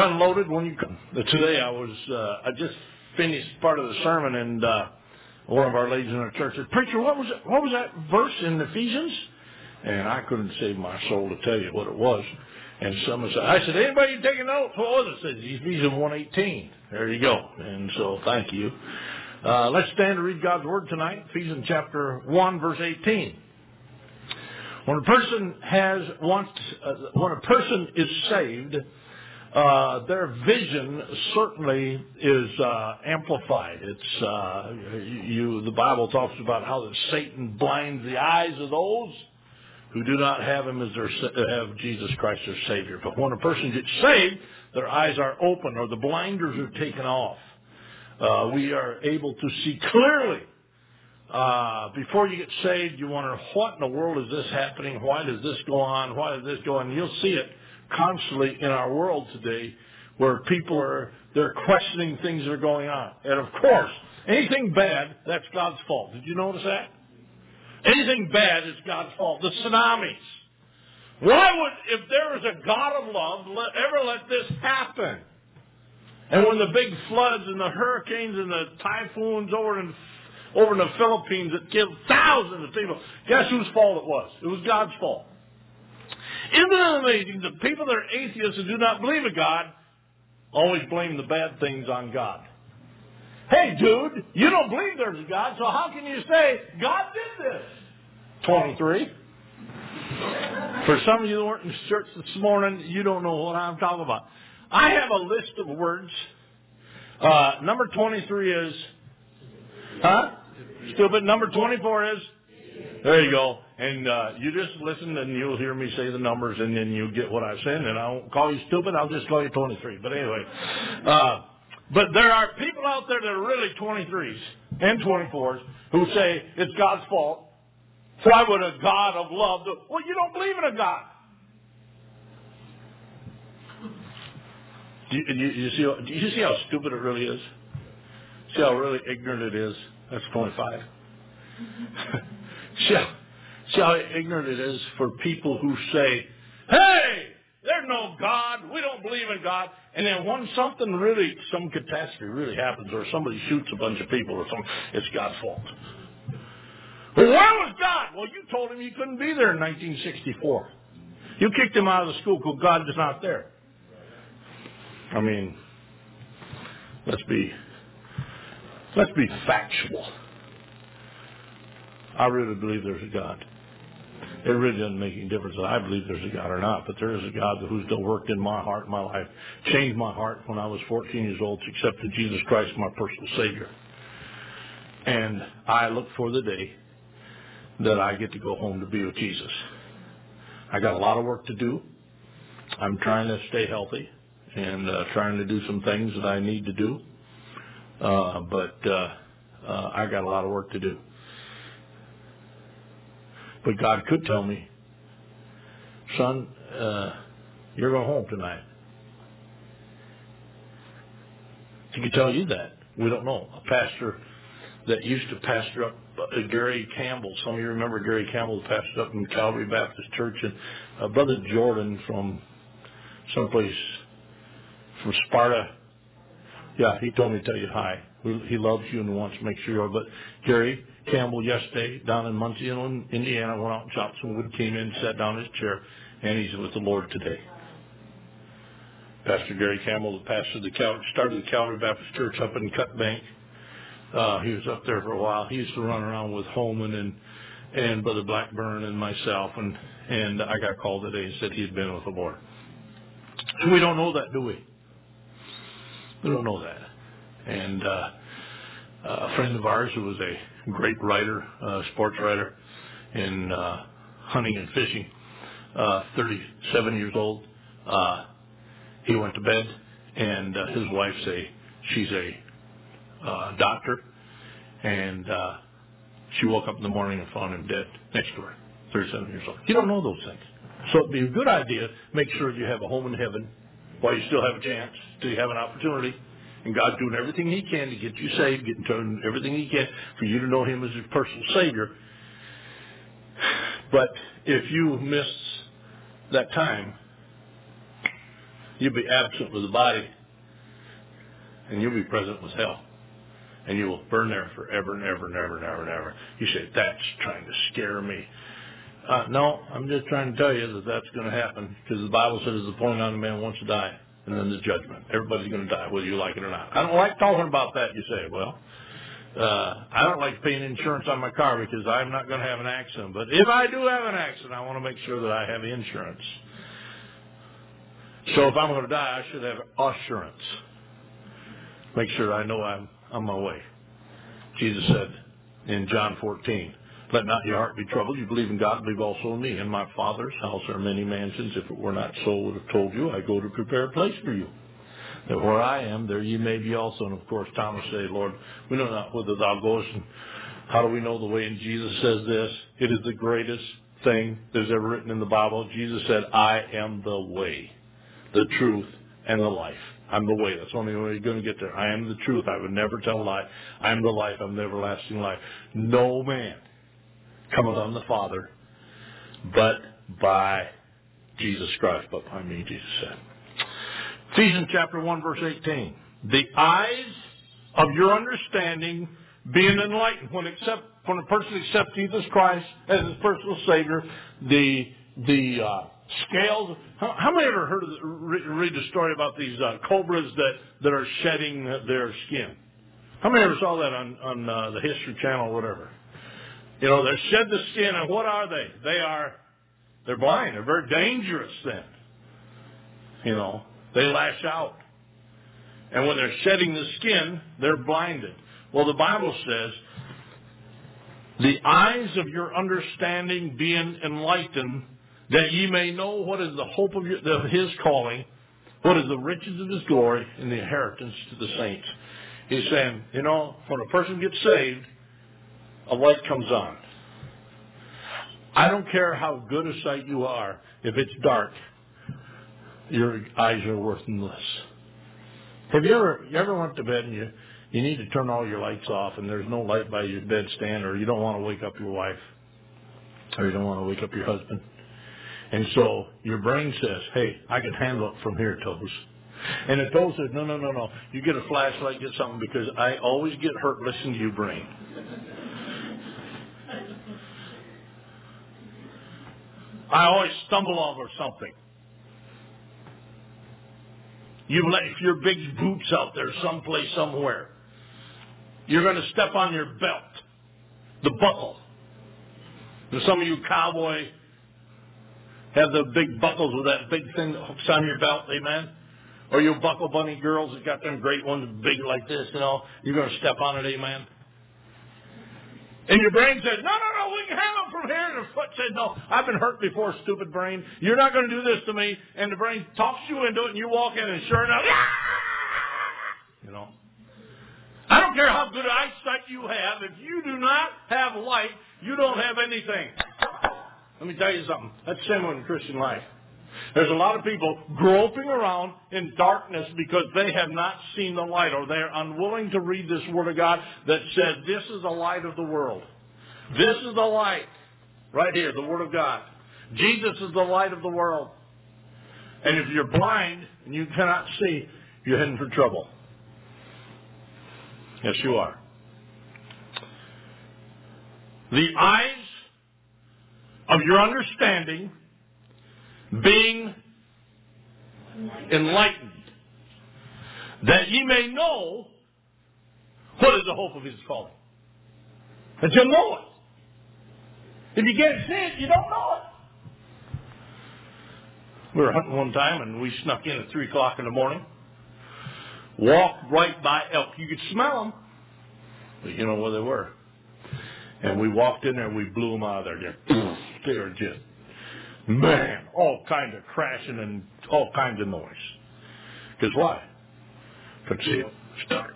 unloaded when you come. Today I just finished part of the sermon, and one of our ladies in our church said, "Preacher, what was that verse in Ephesians?" And I couldn't save my soul to tell you what it was. And someone said, I said, "Anybody taking notes? What was it?" It says Ephesians 1:18. There you go. And so thank you. Let's stand to read God's Word tonight. Ephesians chapter 1, verse 18. When a person is saved, their vision certainly is amplified. It's the Bible talks about how that Satan blinds the eyes of those who do not have him as have Jesus Christ as Savior. But when a person gets saved, their eyes are open, or the blinders are taken off. We are able to see clearly. Before you get saved, you wonder, what in the world is this happening? Why does this go on? Why does this go on? You'll see it constantly in our world today, where people they're questioning things that are going on. And of course, anything bad, that's God's fault. Did you notice that? Anything bad is God's fault. The tsunamis. Why would, if there is a God of love, ever let this happen? And when the big floods and the hurricanes and the typhoons over in the Philippines that killed thousands of people, guess whose fault it was? It was God's fault. Isn't it amazing that people that are atheists and do not believe in God always blame the bad things on God? Hey, dude, you don't believe there's a God, so how can you say God did this? 23. For some of you that weren't in church this morning, you don't know what I'm talking about. I have a list of words. Number 23 is, stupid. Number 24 is, there you go. And you just listen and you'll hear me say the numbers, and then you get what I said. And I won't call you stupid. I'll just call you 23. But anyway, but there are people out there that are really 23s and 24s who say it's God's fault. Why would a God of love do? Well, you don't believe in a God. Do you see how stupid it really is? See how really ignorant it is? That's 25. See how ignorant it is for people who say, "Hey, there's no God. We don't believe in God." And then when some catastrophe really happens, or somebody shoots a bunch of people or something, it's God's fault. Well, where was God? Well, you told him you couldn't be there in 1964. You kicked him out of the school because God is not there. I mean, let's be factual. I really believe there's a God. It really doesn't make any difference that I believe there's a God or not, but there is a God who's still worked in my heart, my life, changed my heart when I was 14 years old to accept Jesus Christ as my personal Savior. And I look for the day that I get to go home to be with Jesus. I got a lot of work to do. I'm trying to stay healthy and trying to do some things that I need to do. But I got a lot of work to do. But God could tell me, "Son, you're going home tonight." He could tell you that. We don't know. A pastor that used to pastor up Gary Campbell. Some of you remember Gary Campbell, the pastor up in Calvary Baptist Church, and Brother Jordan from someplace from Sparta. Yeah, he told me to tell you hi. He loves you and wants to make sure you are. But Gary Campbell yesterday down in Muncie, Indiana, went out and chopped some wood, came in, sat down in his chair, and he's with the Lord today. Pastor Gary Campbell, the pastor of started the Calvary Baptist Church up in Cut Bank. He was up there for a while. He used to run around with Holman and Brother Blackburn and myself, and I got called today and said he had been with the Lord. And we don't know that, do we? We don't know that. And a friend of ours who was a great writer, sports writer in hunting and fishing, 37 years old, he went to bed, and his wife's she's a doctor, and she woke up in the morning and found him dead next to her, 37 years old. You don't know those things. So it'd be a good idea, make sure you have a home in heaven while you still have a chance, till you have an opportunity. And God's doing everything He can to get you saved, doing everything He can for you to know Him as your personal Savior. But if you miss that time, You'll be absent with the body, and you'll be present with hell. And you will burn there forever and ever and ever and ever and ever. You say, that's trying to scare me. No, I'm just trying to tell you that that's going to happen, because the Bible says the appointed on a man wants to die, and then the judgment. Everybody's going to die, whether you like it or not. I don't like talking about that, you say. Well, I don't like paying insurance on my car because I'm not going to have an accident. But if I do have an accident, I want to make sure that I have insurance. So if I'm going to die, I should have assurance. Make sure I know I'm on my way. Jesus said in John 14, let not your heart be troubled. You believe in God, believe also in me. In my Father's house are many mansions. If it were not so, I would have told you, I go to prepare a place for you, that where I am, there you may be also. And of course, Thomas said, Lord, we know not whither thou goest, and how do we know the way? And Jesus says this, it is the greatest thing that's ever written in the Bible. Jesus said, I am the way, the truth, and the life. I'm the way. That's the only way you're going to get there. I am the truth. I would never tell a lie. I am the life. I'm the everlasting life. No man cometh on the Father but by Jesus Christ, but by me, Jesus said. Ephesians chapter 1, verse 18. The eyes of your understanding being enlightened. When a person accepts Jesus Christ as his personal Savior, the scales. How many ever heard of read the story about these cobras that are shedding their skin? How many ever saw that on the History Channel or whatever? You know, they shed the skin, and what are they? They're blind. They're very dangerous then. You know, they lash out. And when they're shedding the skin, they're blinded. Well, the Bible says, the eyes of your understanding being enlightened, that ye may know what is the hope of his calling, what is the riches of his glory, and the inheritance to the saints. He's saying, you know, when a person gets saved, a light comes on. I don't care how good a sight you are. If it's dark, your eyes are worthless. Have you ever went to bed and you need to turn all your lights off and there's no light by your bedstand, or you don't want to wake up your wife, or you don't want to wake up your husband? And so your brain says, hey, I can handle it from here, Toes. And the Toes says, no. You get a flashlight, get something, because I always get hurt listening to you, brain. I always stumble over something. You left your big boots out there someplace, somewhere. You're going to step on your belt, the buckle. And some of you cowboy have the big buckles with that big thing that hooks on your belt, amen? Or you buckle bunny girls that got them great ones big like this, you know. You're going to step on it, amen? And your brain says, no, we can handle it from here. And the foot says, no, I've been hurt before, stupid brain. You're not going to do this to me. And the brain talks you into it, and you walk in, and sure enough, you know. I don't care how good eyesight you have. If you do not have light, you don't have anything. Let me tell you something. That's similar in Christian life. There's a lot of people groping around in darkness because they have not seen the light, or they're unwilling to read this Word of God that says this is the light of the world. This is the light. Right here, the Word of God. Jesus is the light of the world. And if you're blind and you cannot see, you're heading for trouble. Yes, you are. The eyes of your understanding being enlightened, that ye may know what is the hope of his calling. That you'll know it. If you can't see it, you don't know it. We were hunting one time, and we snuck in at 3 o'clock in the morning. Walked right by elk. You could smell them, but you know where they were. And we walked in there, and we blew them out of there. They were just, man, all kinds of crashing and all kinds of noise. Because why? Couldn't see it. It's dark.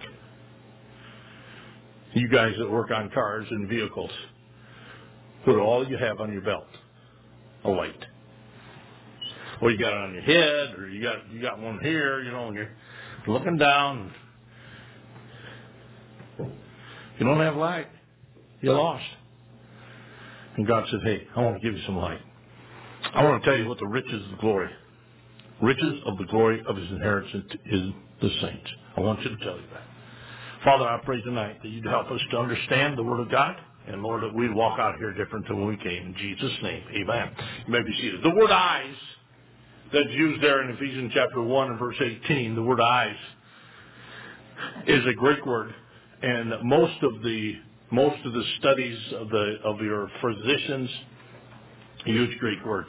You guys that work on cars and vehicles, put all you have on your belt, a light. Or you got it on your head, or you got one here, you know, and you're looking down. If you don't have light, you're lost. And God said, hey, I want to give you some light. I want to tell you what the riches of glory riches of the glory of his inheritance in the saints. I want you to tell you that. Father, I pray tonight that you'd help us to understand the Word of God. And Lord, that we'd walk out here different than when we came. In Jesus' name, amen. You may be seated. The word eyes that's used there in Ephesians chapter 1 and verse 18, the word eyes is a Greek word. And most of the studies of your physicians use Greek words.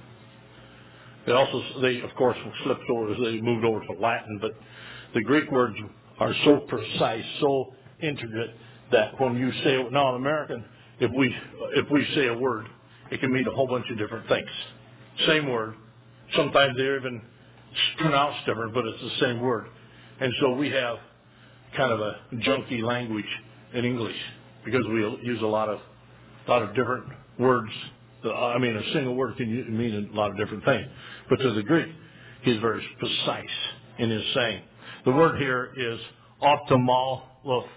They of course slipped over, they moved over to Latin, but the Greek words are so precise, so intricate, that when you say, now in American, if we say a word, it can mean a whole bunch of different things. Same word. Sometimes they're even pronounced different, but it's the same word. And so we have kind of a junky language in English because we use a lot of different words. A single word can mean a lot of different things. But to the Greek, he's very precise in his saying. The word here is ophthalmos.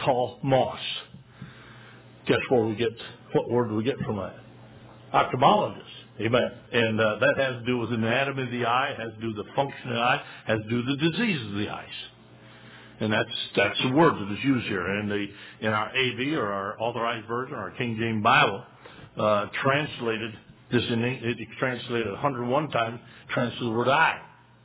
Guess what word do we get from that? Ophthalmologist. Amen. And that has to do with the anatomy of the eye, has to do with the function of the eye, has to do with the disease of the eyes. And that's the word that is used here. And in our AV, or our Authorized Version, our King James Bible, translated this it translated 101 times, translated the word eye.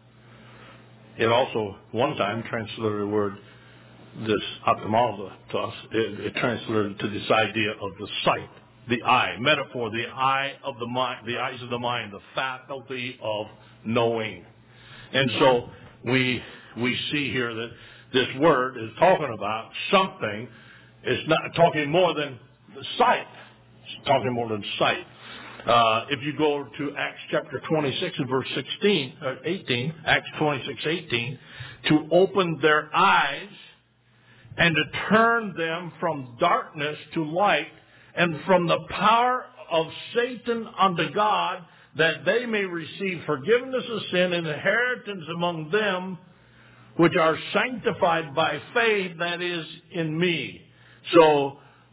It also one time translated the word this ophthalmos to us. It translated to this idea of the sight, the eye, metaphor, the eye of the mind, the eyes of the mind, the faculty of knowing. And so we see here that this word is talking about something. It's not talking more than the sight. It's talking more than sight. If you go to Acts chapter 26 and verse 18, Acts 26:18, to open their eyes and to turn them from darkness to light and from the power of Satan unto God, that they may receive forgiveness of sin and inheritance among them which are sanctified by faith that is in me. So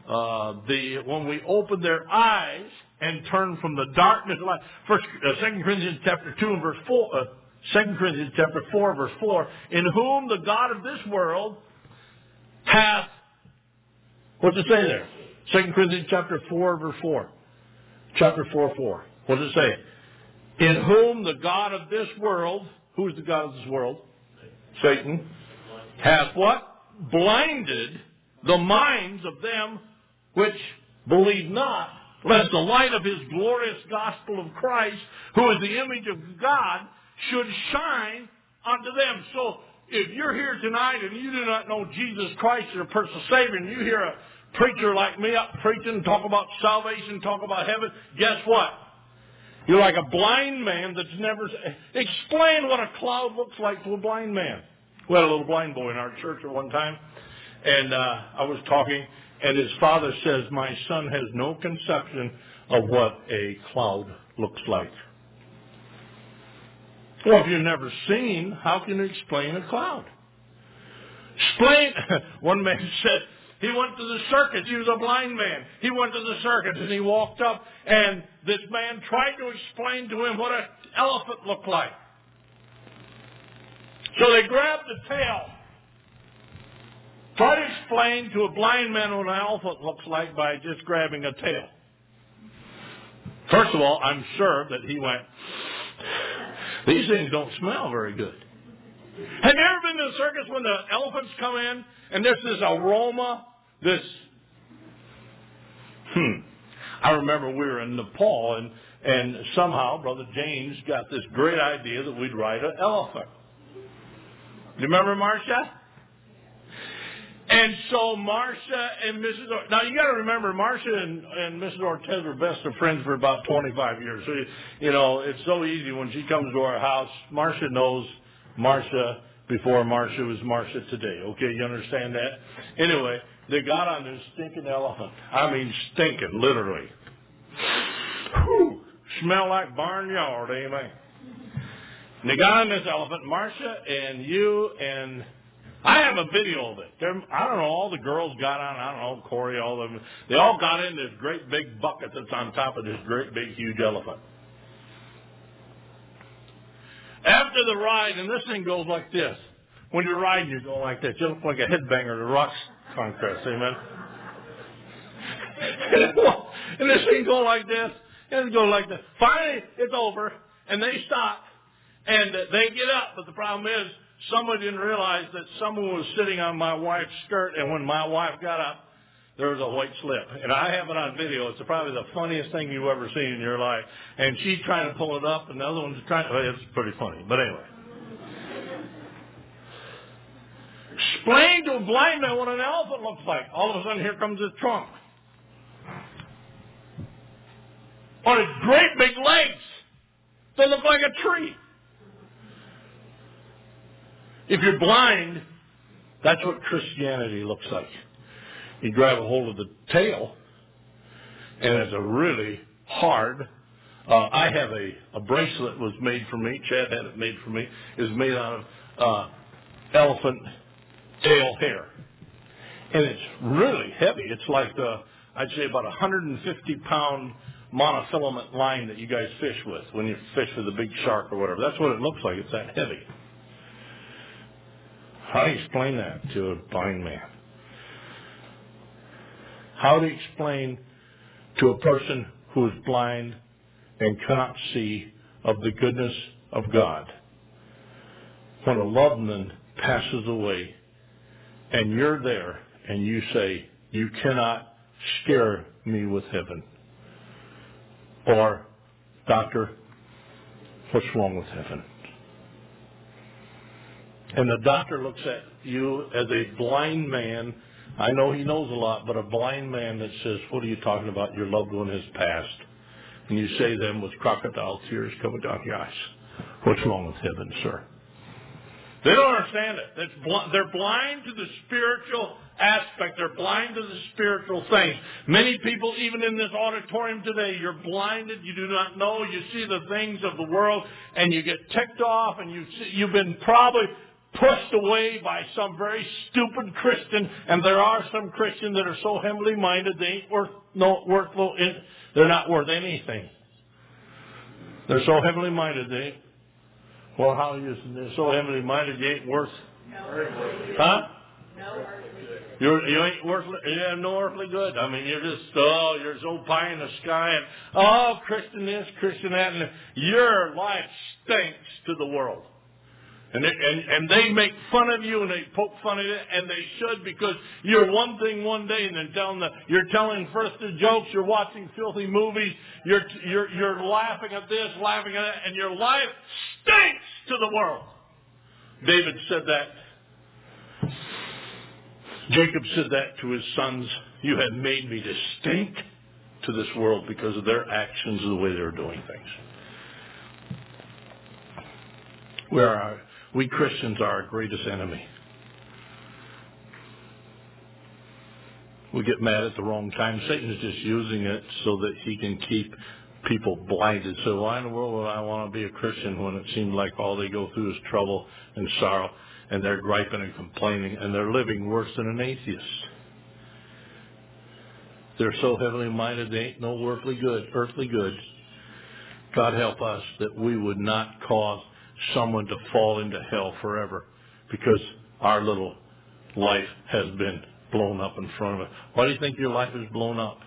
when we open their eyes and turn from the darkness to light, 2 Corinthians chapter 2 and verse 4, 2 Corinthians chapter 4 verse 4, in whom the God of this world hath, what's it say there? 2 Corinthians chapter 4 verse 4. Chapter 4:4. What does it say? In whom the God of this world, who is the God of this world? Satan. Hath what? Blinded the minds of them which believe not, lest the light of his glorious gospel of Christ, who is the image of God, should shine unto them. So, if you're here tonight and you do not know Jesus Christ as your personal Savior, and you hear a preacher like me up preaching, talk about salvation, talk about heaven, guess what? You're like a blind man that's never... Explain what a cloud looks like to a blind man. We had a little blind boy in our church at one time, and I was talking, and his father says, my son has no conception of what a cloud looks like. Well, if you've never seen, how can you explain a cloud? One man said, he went to the circus. He was a blind man. He went to the circus and he walked up, and this man tried to explain to him what an elephant looked like. So they grabbed the tail. Try to explain to a blind man what an elephant looks like by just grabbing a tail. First of all, I'm sure that he went, these things don't smell very good. Have you ever been to the circus when the elephants come in and there's this aroma, I remember we were in Nepal and somehow Brother James got this great idea that we'd ride an elephant. Do you remember Marcia? And so Marcia and Mrs. Ortez, now you got to remember, Marcia and Mrs. Ortez were best of friends for about 25 years. So, it's so easy when she comes to our house. Marcia knows Marcia before Marcia was Marcia today. Okay, you understand that? Anyway, they got on this stinking elephant. I mean, stinking, literally. Whew, smell like barnyard, amen. And they got on this elephant, Marcia and you and... I have a video of it. I don't know, all the girls got on, I don't know, Corey, all of them. They all got in this great big bucket that's on top of this great big huge elephant. After the ride, and this thing goes like this. When you're riding, you're going like this. You look like a headbanger at a rock contest, amen? And this thing goes like this, and it goes like this. Finally, it's over, and they stop, and they get up. But the problem is, someone didn't realize that someone was sitting on my wife's skirt, and when my wife got up, there was a white slip. And I have it on video. It's probably the funniest thing you've ever seen in your life. And she's trying to pull it up, and the other one's trying to... Well, it's pretty funny. But anyway. Explain to a blind man what an elephant looks like. All of a sudden, here comes his trunk. On its great big legs. They look like a tree. If you're blind, that's what Christianity looks like. You grab a hold of the tail, and it's a really hard. I have a bracelet was made for me. Chad had it made for me. It was made out of elephant tail hair, and it's really heavy. It's like I'd say about 150-pound monofilament line that you guys fish with when you fish with a big shark or whatever. That's what it looks like. It's that heavy. How do you explain that to a blind man? How do you explain to a person who is blind and cannot see of the goodness of God when a loved one passes away and you're there and you say, you cannot scare me with heaven? Or, doctor, what's wrong with heaven? And the doctor looks at you as a blind man. I know he knows a lot, but a blind man that says, what are you talking about? Your loved one has passed. And you say to them with crocodile tears coming down your eyes, what's wrong with heaven, sir? They don't understand it. They're blind to the spiritual aspect. They're blind to the spiritual things. Many people, even in this auditorium today, you're blinded. You do not know. You see the things of the world, and you get ticked off, and you've been probably pushed away by some very stupid Christian, and there are some Christians that are so heavenly minded they ain't they're not worth anything. They're so heavenly minded well, how are you? They're so heavenly minded you ain't worth. Huh? You ain't worth. You have no earthly good. I mean, you're so pie in the sky, and Christian this, Christian that, and your life stinks to the world. And they make fun of you and they poke fun at it, and they should, because you're one thing one day and then you're telling first the jokes, you're watching filthy movies, you're laughing at this, laughing at that, and your life stinks to the world. David said that. Jacob said that to his sons. You have made me to stink to this world because of their actions and the way they're doing things. We Christians are our greatest enemy. We get mad at the wrong time. Satan is just using it so that he can keep people blinded. So why in the world would I want to be a Christian when it seems like all they go through is trouble and sorrow, and they're griping and complaining, and they're living worse than an atheist? They're so heavenly minded they ain't no earthly good. God help us that we would not cause someone to fall into hell forever because our little life has been blown up in front of it. Why do you think your life is blown up?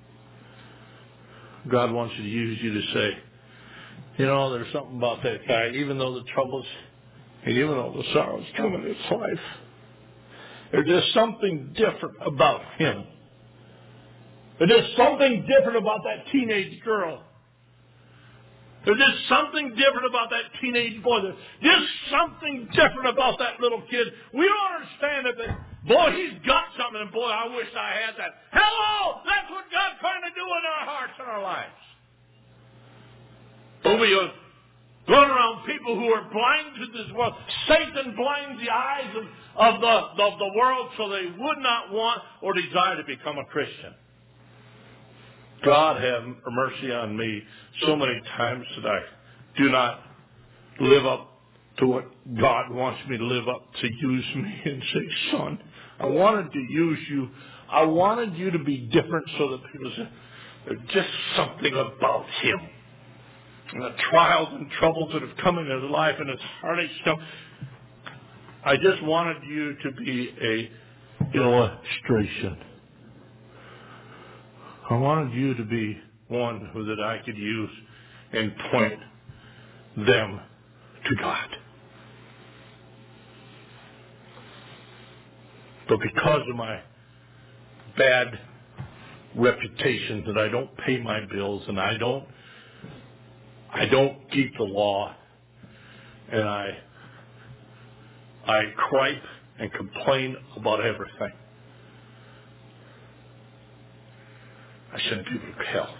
God wants you to use you to say, there's something about that guy, even though the troubles and even though the sorrows come in his life, there's just something different about him. There's just something different about that teenage girl. There's just something different about that teenage boy. There's just something different about that little kid. We don't understand it, but boy, he's got something, and boy, I wish I had that. Hello! That's what God's trying to do in our hearts and our lives. But we are going around people who are blind to this world. Satan blinds the eyes of the world so they would not want or desire to become a Christian. God have mercy on me so many times that I do not live up to what God wants me to live up to. Use me and say, son, I wanted to use you. I wanted you to be different so that people say, there's just something about him. and the trials and troubles that have come in his life and his heartaches come. I just wanted you to be a illustration. I wanted you to be one who that I could use and point them to God. But because of my bad reputation that I don't pay my bills and I don't keep the law, and I gripe and complain about everything, I send people to hell.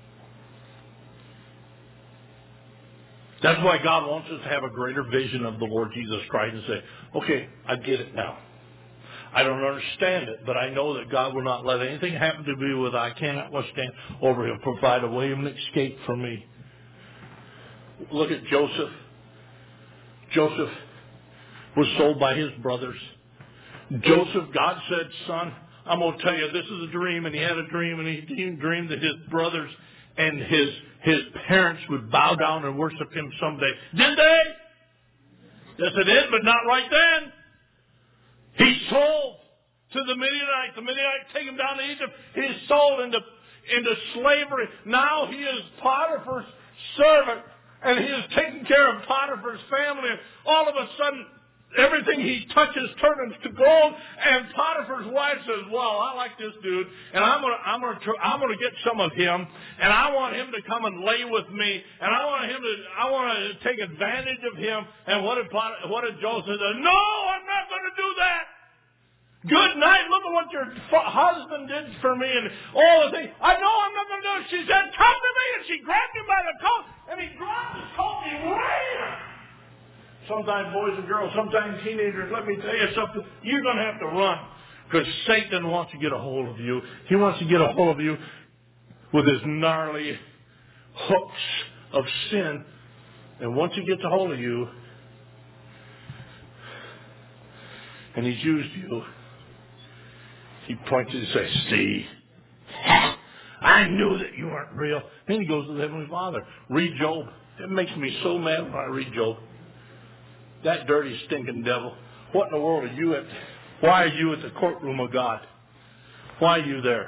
That's why God wants us to have a greater vision of the Lord Jesus Christ and say, okay, I get it now. I don't understand it, but I know that God will not let anything happen to me that I cannot withstand, or He'll provide a way of an escape for me. Look at Joseph. Joseph was sold by his brothers. Joseph, God said, son, I'm going to tell you, this is a dream. And he had a dream, and he dreamed that his brothers and his parents would bow down and worship him someday. Did they? Yes, they did, but not right then. He's sold to the Midianites. The Midianites take him down to Egypt. He's sold into slavery. Now he is Potiphar's servant, and he is taking care of Potiphar's family. And all of a sudden, everything he touches turns to gold. And Potiphar's wife says, "Well, I like this dude, and I'm gonna get some of him, and I want him to come and lay with me, and I want to take advantage of him." And what did Joseph say? "No, I'm not going to do that. Good night. Look at what your husband did for me, and all the things. I know I'm not going to do it." She said, "Come to me," and she grabbed him by the coat, and he dropped his coat, and he ran her. Sometimes boys and girls, sometimes teenagers, let me tell you something, you're going to have to run, because Satan wants to get a hold of you. He wants to get a hold of you with his gnarly hooks of sin. And once he gets a hold of you, and he's used you, he points and says, "See, I knew that you weren't real." Then he goes to the Heavenly Father. Read Job. It makes me so mad when I read Job. That dirty, stinking devil. What in the world are you at? Why are you at the courtroom of God? Why are you there?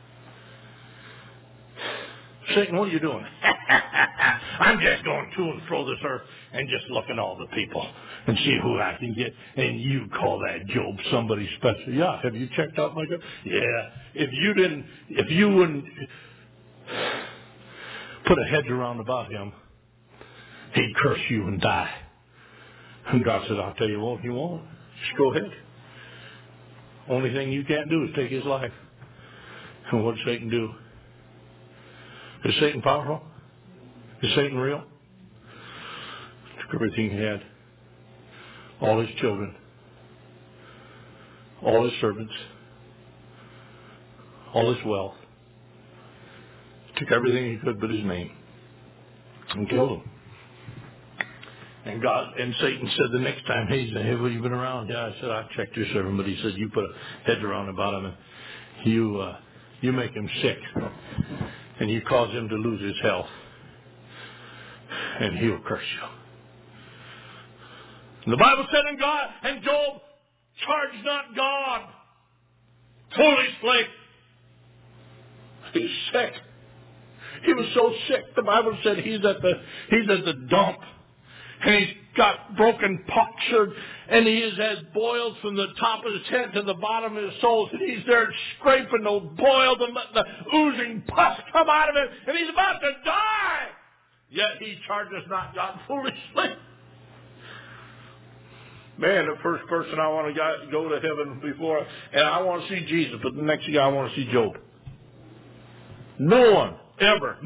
Satan, what are you doing? I'm just going to and fro this earth and just looking at all the people and see who I can get. And you call that Job somebody special? Yeah. Have you checked out my God? Yeah. If you wouldn't put a hedge around about him, he'd curse you and die. And God said, "I'll tell you what, he won't. Just go ahead. Only thing you can't do is take his life." And what did Satan do? Is Satan powerful? Is Satan real? Took everything he had. All his children. All his servants. All his wealth. Took everything he could but his name. And killed him. And Satan said the next time, "Hey, have you been around?" "Yeah." I said, "I checked your servant," but he said, "You put a hedge around about him, and you make him sick, and you cause him to lose his health, and he'll curse you." And the Bible said in God, and Job charged not God. Foolishly. He's sick. He was so sick. The Bible said he's at the dump. And he's got broken punctured, and he has boils from the top of his head to the bottom of his soles, and he's there scraping those boils and letting the oozing pus come out of it, and he's about to die. Yet he charges not God foolishly. Man, the first person I want to go to heaven before, and I want to see Jesus, but the next guy I want to see Job. No one ever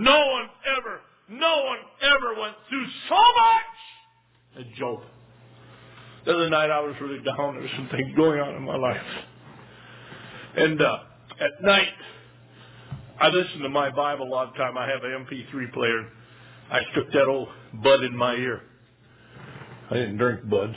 went through so much as Job. The other night I was really down. There was some things going on in my life. And at night, I listen to my Bible a lot of time. I have an MP3 player. I stuck that old bud in my ear. I didn't drink bud.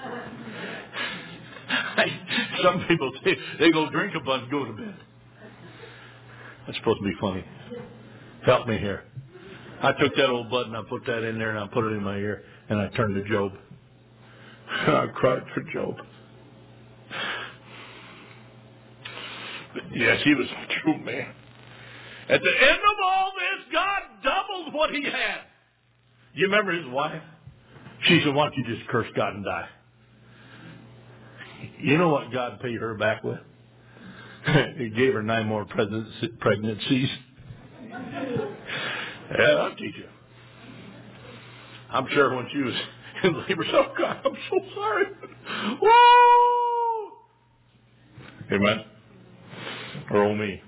Some people, they go drink a bud and go to bed. That's supposed to be funny. Help me here. I took that old button, I put that in there, and I put it in my ear, and I turned to Job. I cried for Job. But yes, he was a true man. At the end of all this, God doubled what he had. You remember his wife? She said, why don't you just curse God and die? You know what God paid her back with? He gave her 9 more pregnancies. Yeah, I'll teach you. I'm sure when she was in labor, oh God, I'm so sorry. Woo! Amen. Or oh me.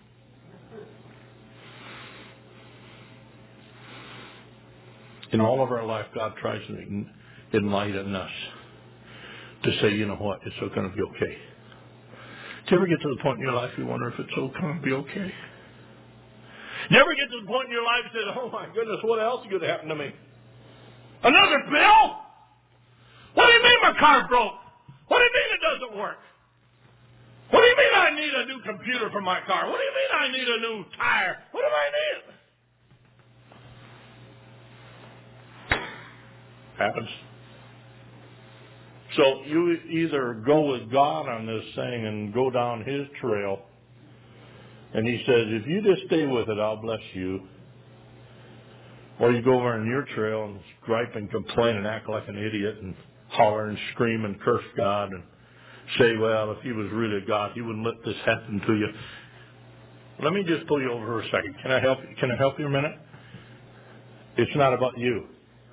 In all of our life, God tries to enlighten us to say, you know what, it's going to be okay. Do you ever get to the point in your life you wonder if it's going to be okay? You ever get to the point in your life you say, oh my goodness, what else is going to happen to me? Another bill? What do you mean my car broke? What do you mean it doesn't work? What do you mean I need a new computer for my car? What do you mean I need a new tire? What do I need? Happens. So you either go with God on this thing and go down his trail, and he says, if you just stay with it, I'll bless you. Or you go over on your trail and gripe and complain and act like an idiot and holler and scream and curse God and say, well, if he was really God, he wouldn't let this happen to you. Let me just pull you over for a second. Can I help you a minute? It's not about you.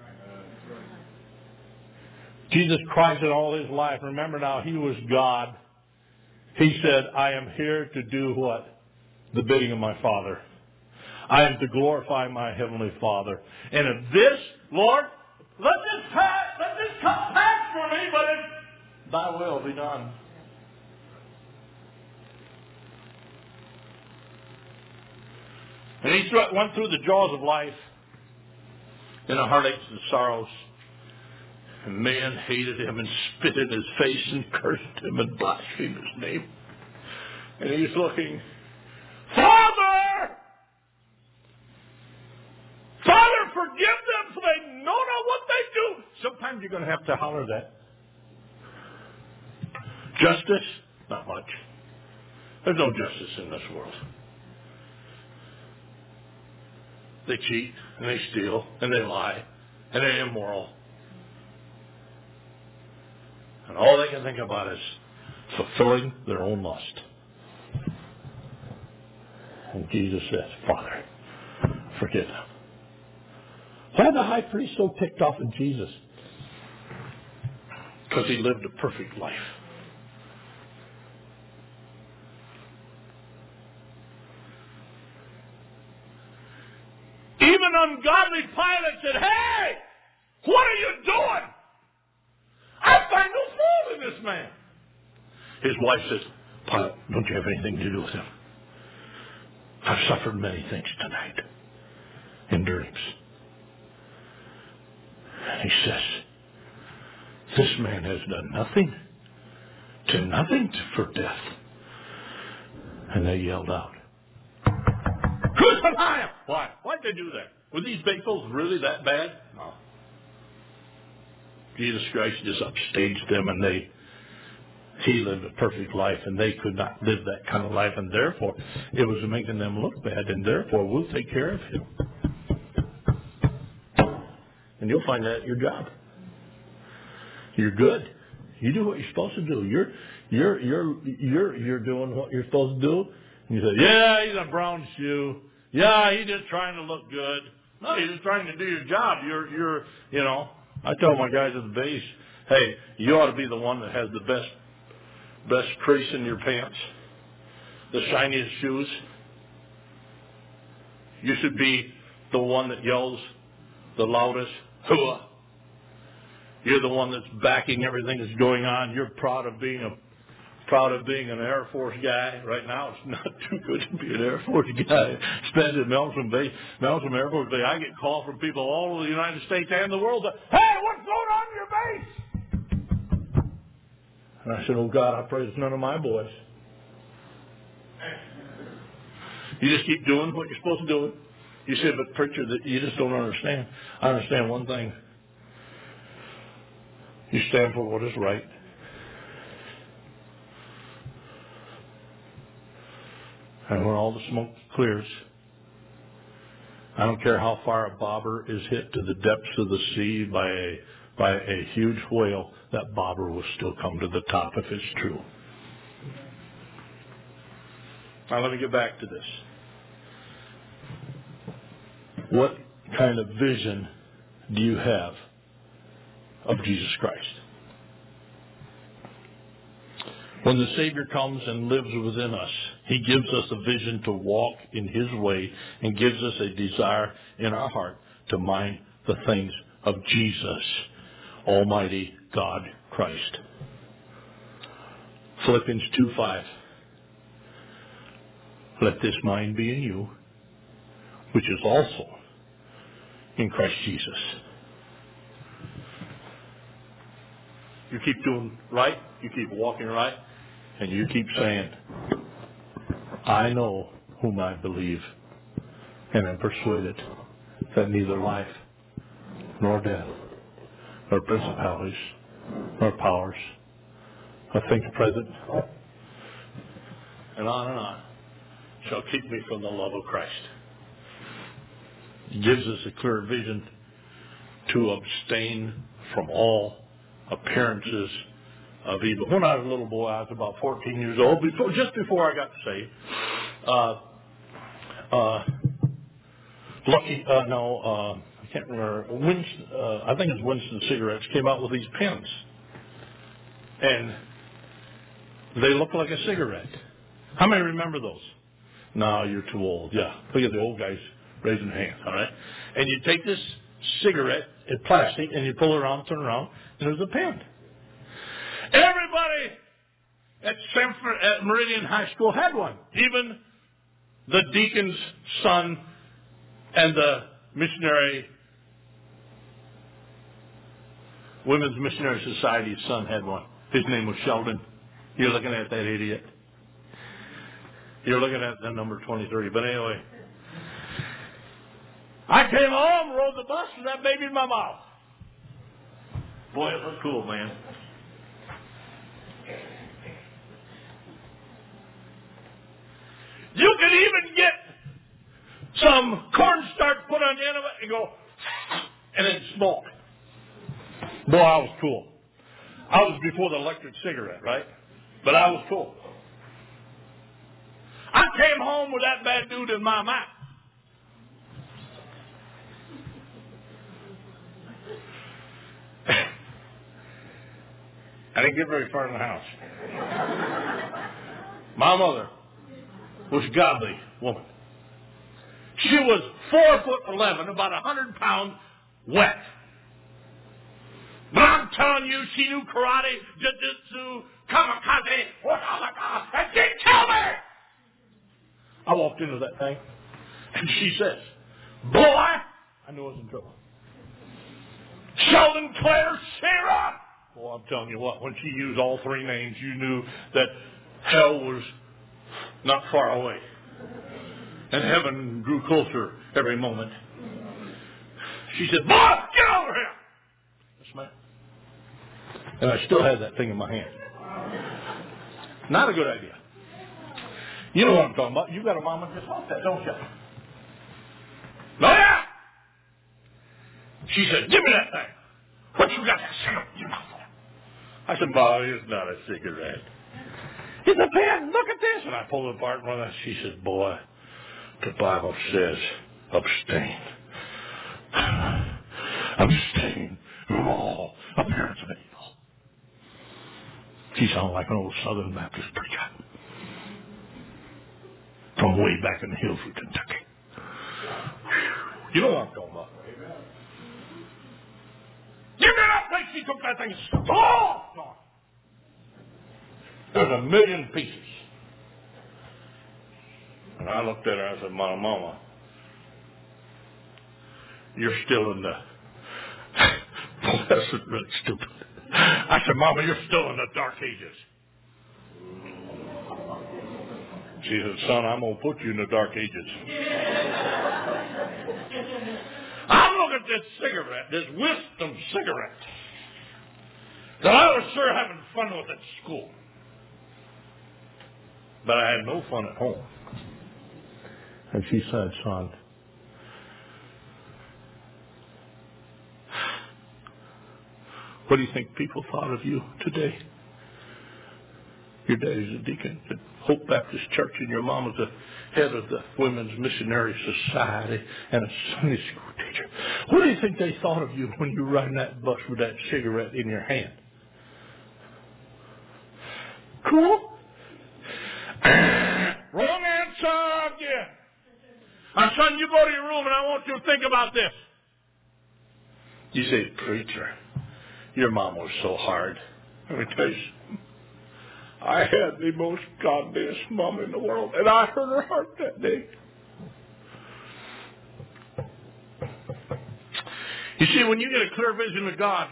Jesus Christ in all his life, remember now, he was God. He said, I am here to do what? The bidding of my Father. I am to glorify my Heavenly Father. And if this, Lord, let this cup pass for me, but if thy will be done. And he went through the jaws of life in the heartaches and sorrows. And man hated him and spit in his face and cursed him and blasphemed his name. And he's looking, Father! Father, forgive them, for they know not what they do. Sometimes you're going to have to holler that. Justice? Not much. There's no justice in this world. They cheat, and they steal, and they lie, and they're immoral. And all they can think about is fulfilling their own lust. And Jesus says, Father, forgive them. Why is the high priest so ticked off at Jesus? Because he lived a perfect life. Even ungodly Pilate said, hey, what are you doing? I find no fault in this man. His wife says, Pilate, don't you have anything to do with him? I've suffered many things tonight in dreams. And he says, this man has done nothing for death. And they yelled out, crucify him! Why? Why'd they do that? Were these faithfuls really that bad? No. Jesus Christ just upstaged them, and he lived a perfect life, and they could not live that kind of life, and therefore it was making them look bad, and therefore we'll take care of him. And you'll find that at your job. You're good. You do what you're supposed to do. You're doing what you're supposed to do. And you say, yeah, he's a brown shoe. Yeah, he's just trying to look good. No, you're just trying to do your job. I tell my guys at the base, hey, you ought to be the one that has the best crease in your pants, the shiniest shoes. You should be the one that yells the loudest, hooah. You're the one that's backing everything that's going on. You're proud of being an Air Force guy. Right now, it's not too good to be an Air Force guy. Especially at Melson Air Force Base. I get calls from people all over the United States and the world that, hey, what's going on in your base? And I said, oh, God, I pray it's none of my boys. You just keep doing what you're supposed to do. You say, but preacher, that you just don't understand. I understand one thing. You stand for what is right. And when all the smoke clears, I don't care how far a bobber is hit to the depths of the sea by a huge whale, that bobber will still come to the top if it's true. Now let me get back to this. What kind of vision do you have of Jesus Christ? When the Savior comes and lives within us, He gives us a vision to walk in His way and gives us a desire in our heart to mind the things of Jesus, Almighty God Christ. Philippians 2:5. Let this mind be in you, which is also in Christ Jesus. You keep doing right, you keep walking right, and you keep saying, I know whom I believe, and am persuaded that neither life, nor death, nor principalities, nor powers, nor things present, and on, shall keep me from the love of Christ. It gives us a clear vision to abstain from all appearances of evil. When I was a little boy, I was about 14 years old, just before I got saved. I can't remember. Winston, I think it's Winston Cigarettes came out with these pens, and they look like a cigarette. How many remember those? No, you're too old. Yeah, look at the old guys raising their hands. All right, and you take this cigarette, it's plastic, and you pull it around, turn around, and there's a pen. Everybody at Meridian High School had one. Even the deacon's son and the Women's Missionary Society's son had one. His name was Sheldon. You're looking at that idiot. You're looking at the number 23. But anyway, I came home, rode the bus, and that baby in my mouth. Boy, it looked cool, man. You could even get some cornstarch put on the end of it and go, and then smoke. Boy, I was cool. I was before the electric cigarette, right? But I was cool. I came home with that bad dude in my mouth. I didn't get very far in the house. My mother was a godly woman. She was 4'11", about 100 pounds, wet. But I'm telling you, she knew karate, jiu-jitsu, kamikaze, and she killed me! I walked into that thing, and she says, boy, I knew I was in trouble. Sheldon Clare Sarah! Well, I'm telling you what, when she used all three names, you knew that hell was not far away. And heaven grew closer every moment. She said, boy, get over here! Yes, ma'am. And I still had that thing in my hand. Not a good idea. You know what I'm talking about. You got a mama just like that, don't you? No, yeah! She said, give me that thing. What you got that cigarette in your mouth for? I said, Molly, it's not a cigarette. It's a pen. Look at this. And I pulled it apart and she said, boy, the Bible says, abstain. Abstain from all appearance of evil. She sounded like an old Southern Baptist preacher from way back in the hills of Kentucky. You know what I'm talking about. Give me that thing. She took that thing and stole. There's a million pieces. And I looked at her and I said, Mama, you're still in the... Well, that's really stupid. I said, Mama, you're still in the dark ages. She said, son, I'm going to put you in the dark ages. I look at this cigarette, this wisdom cigarette, that I was sure having fun with at school. But I had no fun at home. And she said, son, what do you think people thought of you today? Your daddy's a deacon at Hope Baptist Church, and your mom was the head of the Women's Missionary Society and a Sunday school teacher. What do you think they thought of you when you were riding that bus with that cigarette in your hand? Cool? Wrong answer again. Son, you go to your room and I want you to think about this. You say, preacher, your mom was so hard. Let me tell you something. I had the most godliest mom in the world, and I hurt her heart that day. You see, when you get a clear vision of God,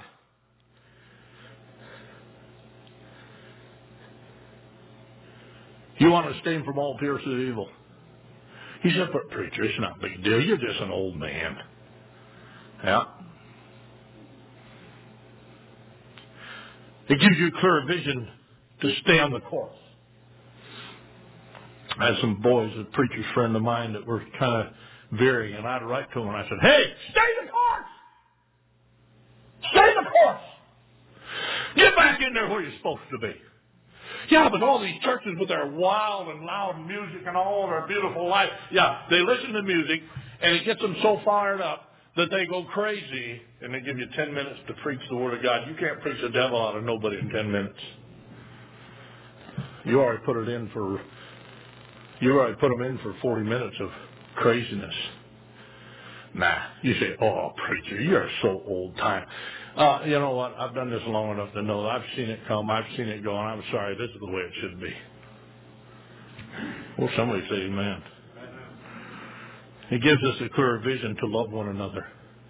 you want to abstain from all appearance of evil. He said, but preacher, it's not a big deal. You're just an old man. Yeah. It gives you a clear vision to stay on the course. I had some boys, a preacher's friend of mine, that were kind of veering, and I'd write to them and I said, hey, stay the course! Stay the course! Get back in there where you're supposed to be. Yeah, but all these churches with their wild and loud music and all their beautiful life, yeah, they listen to music, and it gets them so fired up that they go crazy, and they give you 10 minutes to preach the Word of God. You can't preach the devil out of nobody in 10 minutes. You already put them in for 40 minutes of craziness. Nah, you say, oh, preacher, you're so old time. You know what? I've done this long enough to know that I've seen it come. I've seen it go, and I'm sorry, this is the way it should be. Well, somebody say amen. It gives us a clear vision to love one another.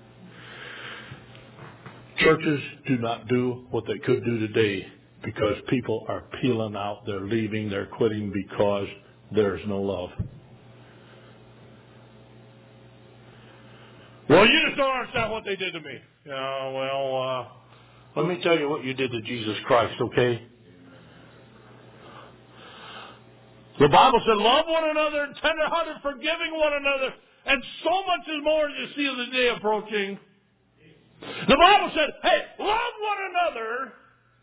Churches do not do what they could do today because people are peeling out, they're leaving, they're quitting because there's no love. Well, you just don't understand what they did to me. Let me tell you what you did to Jesus Christ, okay? The Bible said, love one another and tender-hearted, forgiving one another, and so much is more as you see the day approaching. The Bible said, hey, love one another,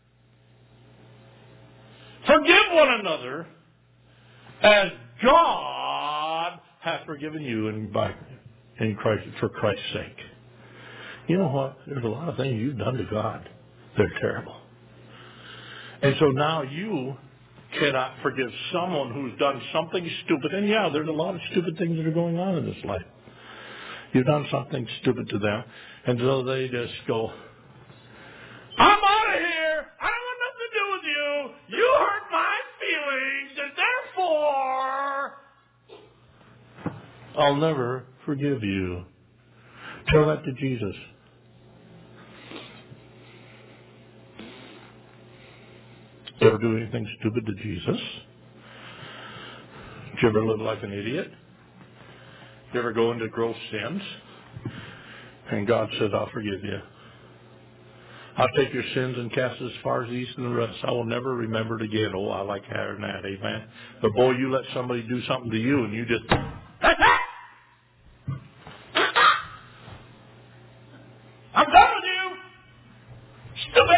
forgive one another, as God hath forgiven you in Christ, for Christ's sake. You know what? There's a lot of things you've done to God. They're terrible. And so now you cannot forgive someone who's done something stupid. And yeah, there's a lot of stupid things that are going on in this life. You've done something stupid to them. And so they just go, I'm out of here. I don't want nothing to do with you. You hurt my feelings. And therefore, I'll never forgive you. Tell that to Jesus. You ever do anything stupid to Jesus? Did you ever live like an idiot? You ever go into gross sins? And God said, I'll forgive you. I'll take your sins and cast as far as the east and the west. I will never remember it again. Oh, I like hearing that, amen. But boy, you let somebody do something to you and you just, that's it! I'm done with you! Stupid!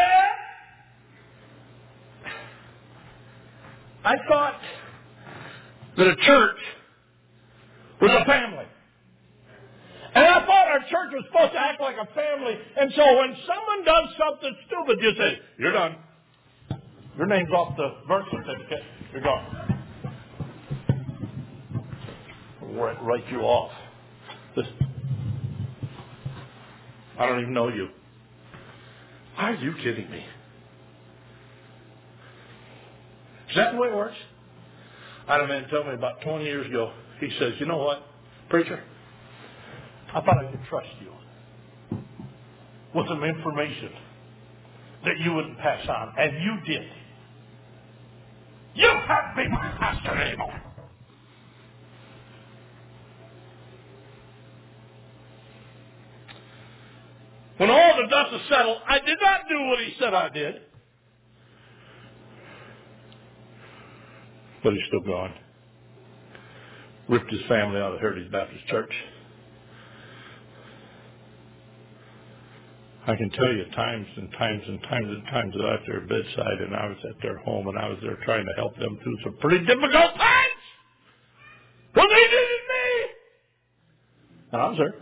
I thought that a church was a family. And I thought our church was supposed to act like a family. And so when someone does something stupid, you say, you're done. Your name's off the birth certificate. You're gone. Write you off. I don't even know you. Are you kidding me? Is that the way it works? I had a man tell me about 20 years ago. He says, you know what, preacher? I thought I could trust you with some information that you wouldn't pass on. And you did. You can't be my pastor anymore. enough to settle. I did not do what he said I did. But he's still gone. Ripped his family out of Heritage Baptist Church. I can tell you times and times and times and times that I was at their bedside and I was at their home and I was there trying to help them through some pretty difficult times when they needed me. And I was there.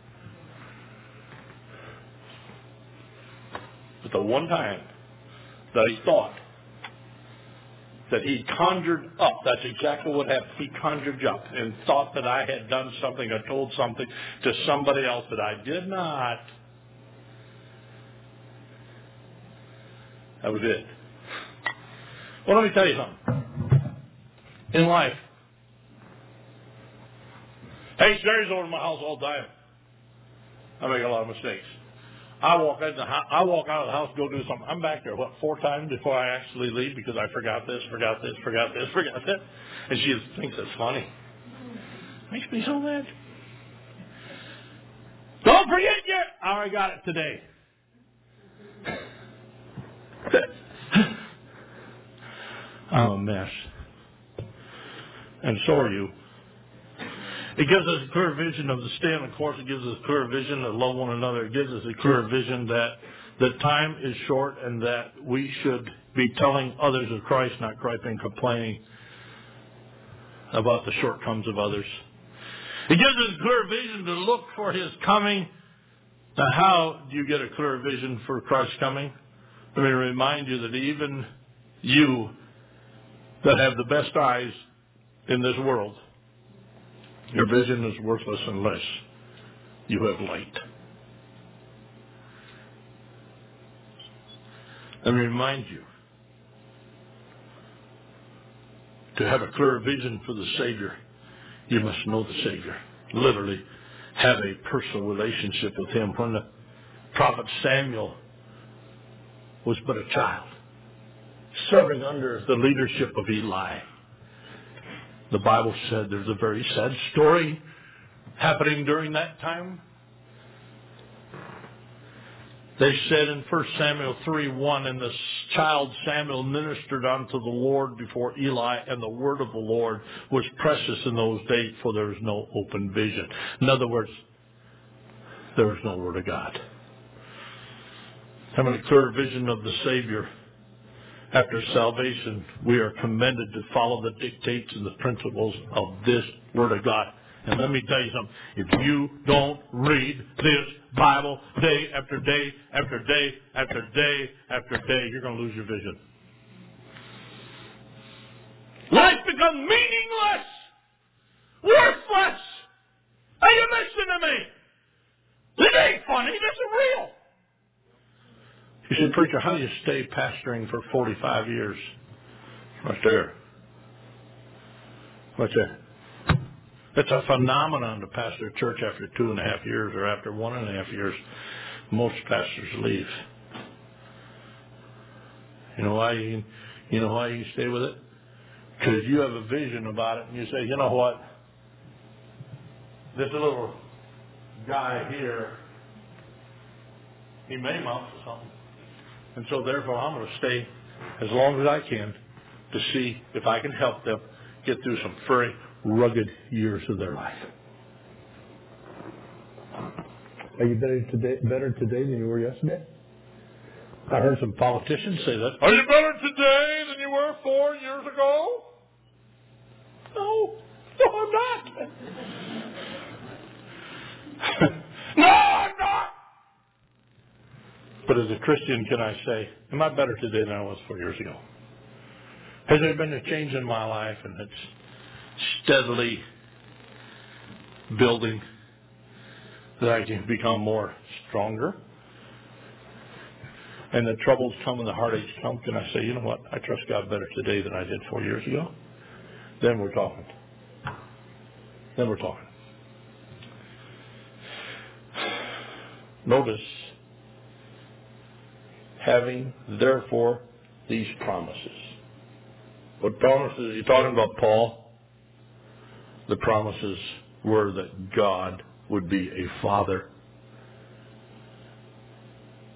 But the one time that he thought that he conjured up, that's exactly what happened. He conjured up and thought that I had done something or told something to somebody else that I did not. That was it. Well, let me tell you something. In life, hey, Sherry's over to my house all the time. I make a lot of mistakes. I walk out of the house, go do something. I'm back there, 4 times before I actually leave because I forgot this. And she thinks it's funny. Makes me so mad. Don't forget yet. I already got it today. I'm a mess. And so are you. It gives us a clear vision of the stay on the course. It gives us a clear vision to love one another. It gives us a clear vision that the time is short and that we should be telling others of Christ, not griping, complaining about the shortcomings of others. It gives us a clear vision to look for His coming. Now, how do you get a clear vision for Christ's coming? Let me remind you that even you that have the best eyes in this world, your vision is worthless unless you have light. Let me remind you, to have a clear vision for the Savior, you must know the Savior. Literally, have a personal relationship with Him. When the prophet Samuel was but a child, serving under the leadership of Eli, the Bible said there's a very sad story happening during that time. They said in 1 Samuel 3:1, and the child Samuel ministered unto the Lord before Eli, and the word of the Lord was precious in those days, for there was no open vision. In other words, there was no word of God. Having a clear vision of the Savior after salvation, we are commended to follow the dictates and the principles of this Word of God. And let me tell you something. If you don't read this Bible day after day after day after day after day, you're going to lose your vision. Life becomes meaningless, worthless. Are you listening to me? This ain't funny. This is real. You say, preacher, how do you stay pastoring for 45 years? Right there. Right there. It's a phenomenon to pastor a church after 2.5 years or after 1.5 years. Most pastors leave. You know why you stay with it? Because you have a vision about it and you say, you know what? This little guy here, he may amount to something. And so therefore I'm going to stay as long as I can to see if I can help them get through some very rugged years of their life. Are you better today than you were yesterday? I heard some politicians say that. Are you better today than you were 4 years ago? No, I'm not. No, I'm not. But as a Christian, can I say, am I better today than I was 4 years ago? Has there been a change in my life, and it's steadily building that I can become more stronger? And the troubles come and the heartaches come. Can I say, you know what? I trust God better today than I did 4 years ago? Then we're talking. Notice, having therefore these promises. What promises are you talking about, Paul? The promises were that God would be a father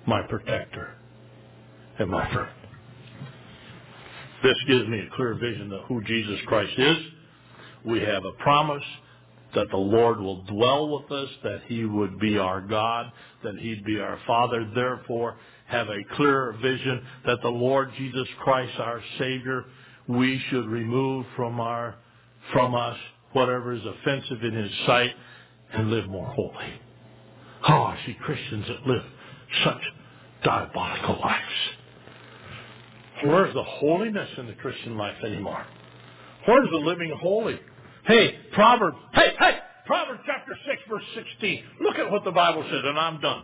my protector, and my friend. This gives me a clear vision of who Jesus Christ is. We have a promise that the Lord will dwell with us, that He would be our God, that He'd be our Father. Therefore, have a clear vision that the Lord Jesus Christ, our Savior, we should remove from us whatever is offensive in His sight and live more holy. Oh, I see Christians that live such diabolical lives. Where's the holiness in the Christian life anymore? Where's the living holy? Proverbs chapter 6, verse 16. Look at what the Bible says, and I'm done.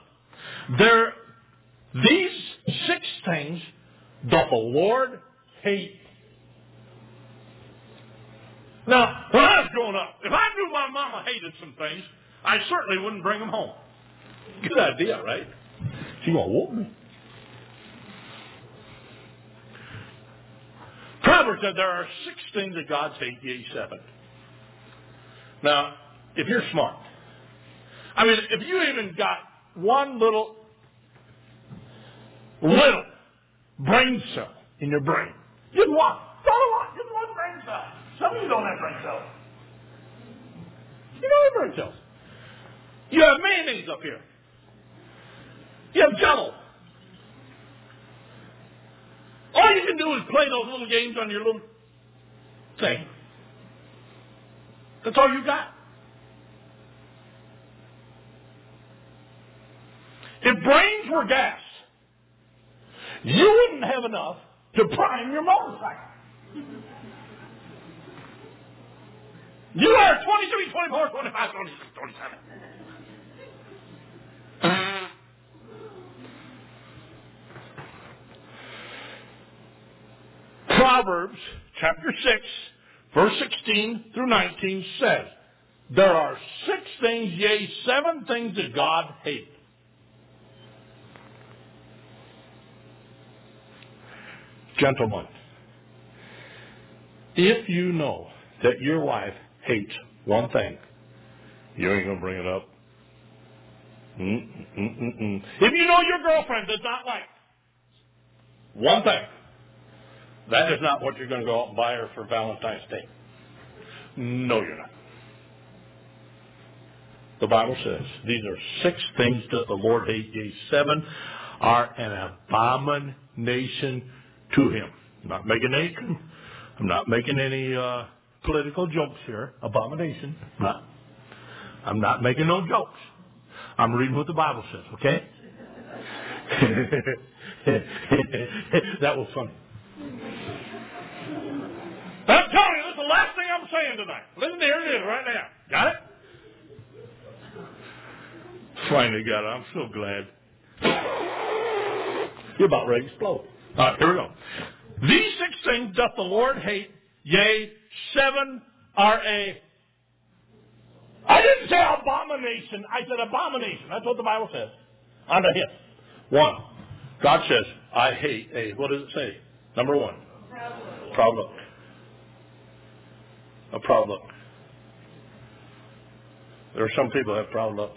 These 6 things doth the Lord hate. Now, when I was growing up, if I knew my mama hated some things, I certainly wouldn't bring them home. Good idea, right? She gonna whoop me. Proverbs said there are 6 things that God hates, yea, 7. Now, if you're smart, if you even got one little brain cell in your brain, just one. Just one brain cell. Some of you don't have brain cells. You don't have brain cells. You have mayonnaise up here. You have Jell-O. All you can do is play those little games on your little thing. That's all you got. If brains were gas, you wouldn't have enough to prime your motorcycle. You are 23, 24, 25, 26, 27. Proverbs chapter 6, verse 16 through 19 says, there are 6 things, yea, 7 things that God hates. Gentlemen, if you know that your wife hates one thing, you ain't going to bring it up. If you know your girlfriend does not like one thing, that is not what you're going to go out and buy her for Valentine's Day. No, you're not. The Bible says these are 6 things that the Lord hates. 7 are an abomination to Him. I'm not making any political jokes here. Abomination. I'm not making no jokes. I'm reading what the Bible says, okay? That was funny. I'm telling you, this is the last thing I'm saying tonight. Listen, here it is right now. Got it? Finally got it. I'm so glad. You're about ready to explode. All right, here we go. These 6 things doth the Lord hate, yea, 7 are a... I didn't say abomination. I said abomination. That's what the Bible says. Unto Him. 1. God says, I hate a... What does it say? Number 1. Proud look. A proud look. There are some people who have proud looks.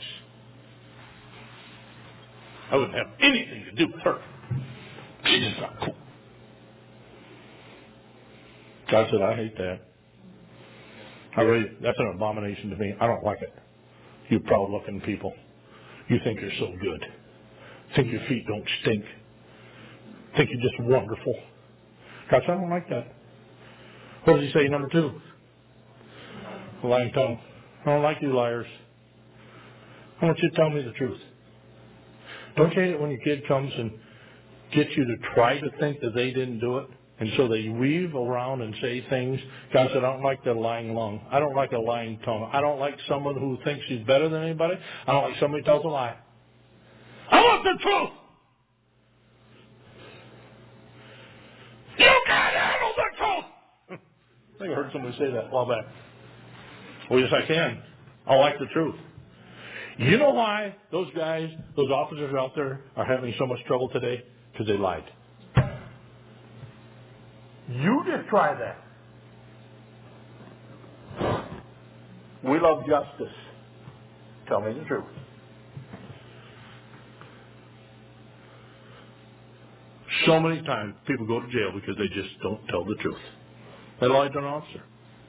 I wouldn't have anything to do with her. She's just not cool. God said, I hate that. That's an abomination to me. I don't like it. You proud-looking people. You think you're so good. Think your feet don't stink. Think you're just wonderful. God said, I don't like that. What does He say, number 2? Lying tongue. I don't like you liars. I want you to tell me the truth. Don't you hate it when your kid comes and gets you to try to think that they didn't do it? And so they weave around and say things. God said, I don't like that lying lung. I don't like a lying tongue. I don't like someone who thinks he's better than anybody. I don't like somebody who tells a lie. I want the truth. You can't handle the truth. I think I heard somebody say that a while back. Well, yes, I can. I like the truth. You know why those guys, those officers out there are having so much trouble today? Because they lied. You just try that. We love justice. Tell me the truth. So many times people go to jail because they just don't tell the truth. They lie to an officer.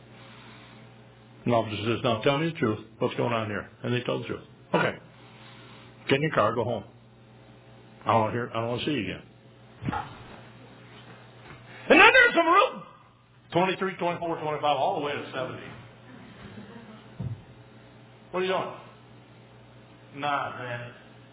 An officer says, now tell me the truth. What's going on here? And they tell the truth. Okay. Get in your car, go home. I don't want to see you again. And then there's some room. 23, 24, 25, all the way to 70. What are you doing? Nah, man.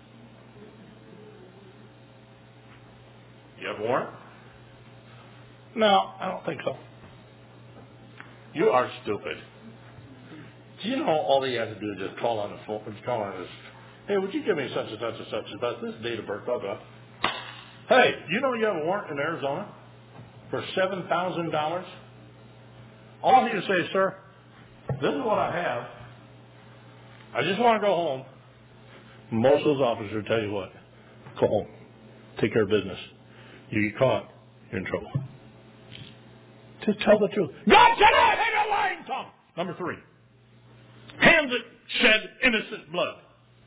You have a warrant? No, I don't think so. You are stupid. Do you know all you have to do is just call on the phone? Call on this. Hey, would you give me such and such and such about this date of birth? Blah, blah. Hey, you know you have a warrant in Arizona for $7,000? All he can say is, sir, this is what I have. I just want to go home. Most of those officers tell you what? Go home. Take care of business. You get caught, you're in trouble. Just tell the truth. God said I hate a lying tongue. Number 3. Hands that shed innocent blood.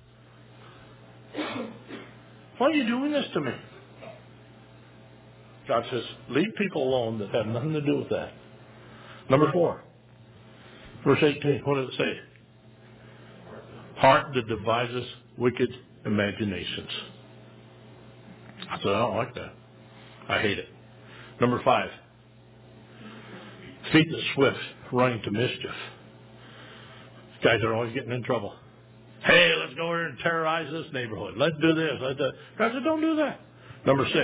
Why are you doing this to me? God says, leave people alone that have nothing to do with that. Number 4. Verse 18. What does it say? Heart that devises wicked imaginations. I said, I don't like that. I hate it. Number 5. Feet that swift, running to mischief. Guys are always getting in trouble. Hey, let's go over and terrorize this neighborhood. Let's do this. Let's do that. God said, don't do that. Number 6.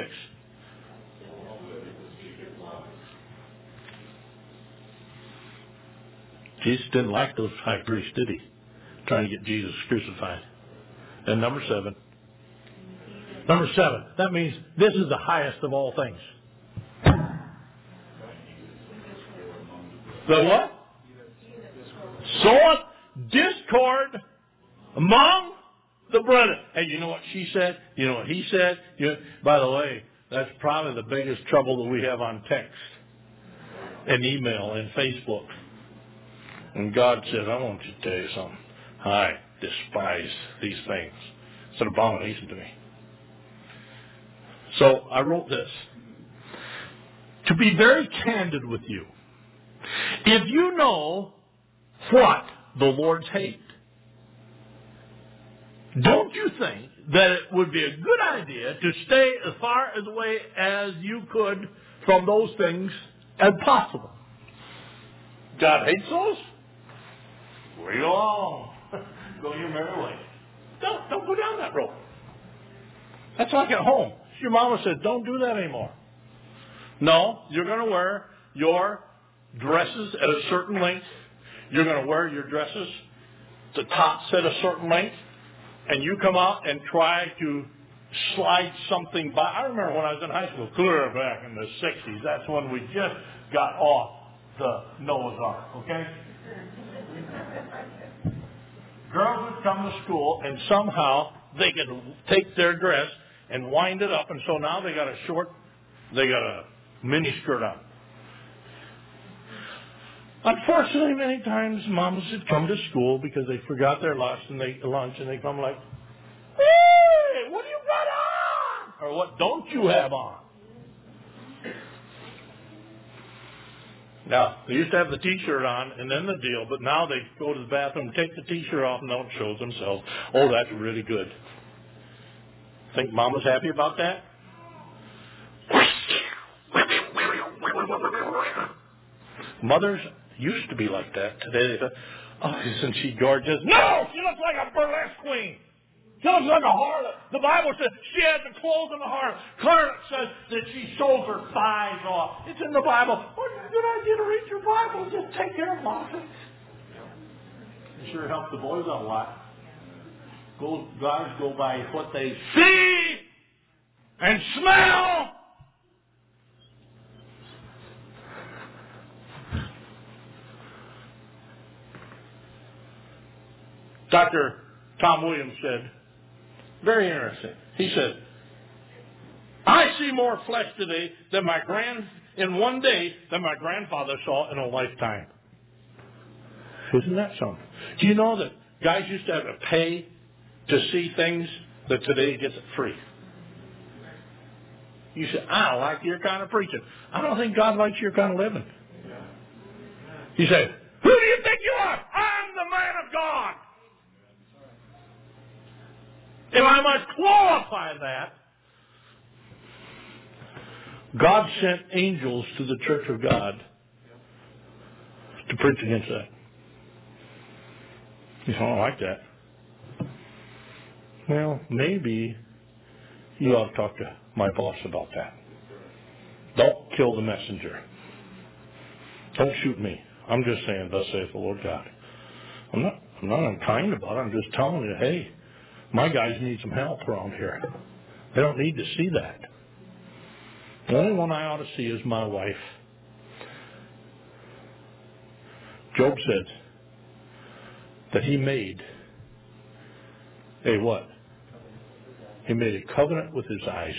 Jesus didn't like those high priests, did he? Trying to get Jesus crucified. And number 7. Number 7. That means this is the highest of all things. The what? Soweth discord among the brethren. Hey, you know what she said? You know what he said? By the way, that's probably the biggest trouble that we have on text and email and Facebook. And God said, I want you to tell you something. I despise these things. It's an abomination to me. So I wrote this. To be very candid with you, if you know what the Lord's hate, don't you think that it would be a good idea to stay as far away as you could from those things as possible? God hates those? Where you along? Go your merry way. Don't go down that road. That's like at home. Your mama said, don't do that anymore. No, you're going to wear your dresses at a certain length. You're going to wear your dresses, the tops at a certain length, and you come out and try to slide something by. I remember when I was in high school, clear back in the 60s, that's when we just got off the Noah's Ark, okay? Girls would come to school and somehow they could take their dress and wind it up, and so now they got a mini skirt on. Unfortunately, many times moms would come to school because they forgot their lunch and they come like, hey, what do you got on? Or what don't you have on? Now, they used to have the T-shirt on and then the deal, but now they go to the bathroom, take the T-shirt off, and don't show themselves. Oh, that's really good. Think Mom was happy about that? Mothers used to be like that. Today they thought, oh, isn't she gorgeous? No, she looks like a burlesque queen. She looks like a harlot. The Bible says she had the clothes of a harlot. Harlot says that she shows her thighs off. It's in the Bible. What a good idea to read your Bible. Just take care of all things. It sure helps the boys out a lot. Guys go by what they see and smell. Dr. Tom Williams said, very interesting. He said, I see more flesh today in one day than my grandfather saw in a lifetime. Isn't that something? Do you know that guys used to have to pay to see things that today gets it free? You say, I don't like your kind of preaching. I don't think God likes your kind of living. You say, who do you think you are? I'm the man of God. If I must qualify that, God sent angels to the church of God to preach against that. You say, I don't like that. Well, maybe you ought to talk to my boss about that. Don't kill the messenger. Don't shoot me. I'm just saying, thus saith the Lord God. I'm not unkind about it. I'm just telling you, hey, my guys need some help around here. They don't need to see that. The only one I ought to see is my wife. Job said that he made a what? He made a covenant with his eyes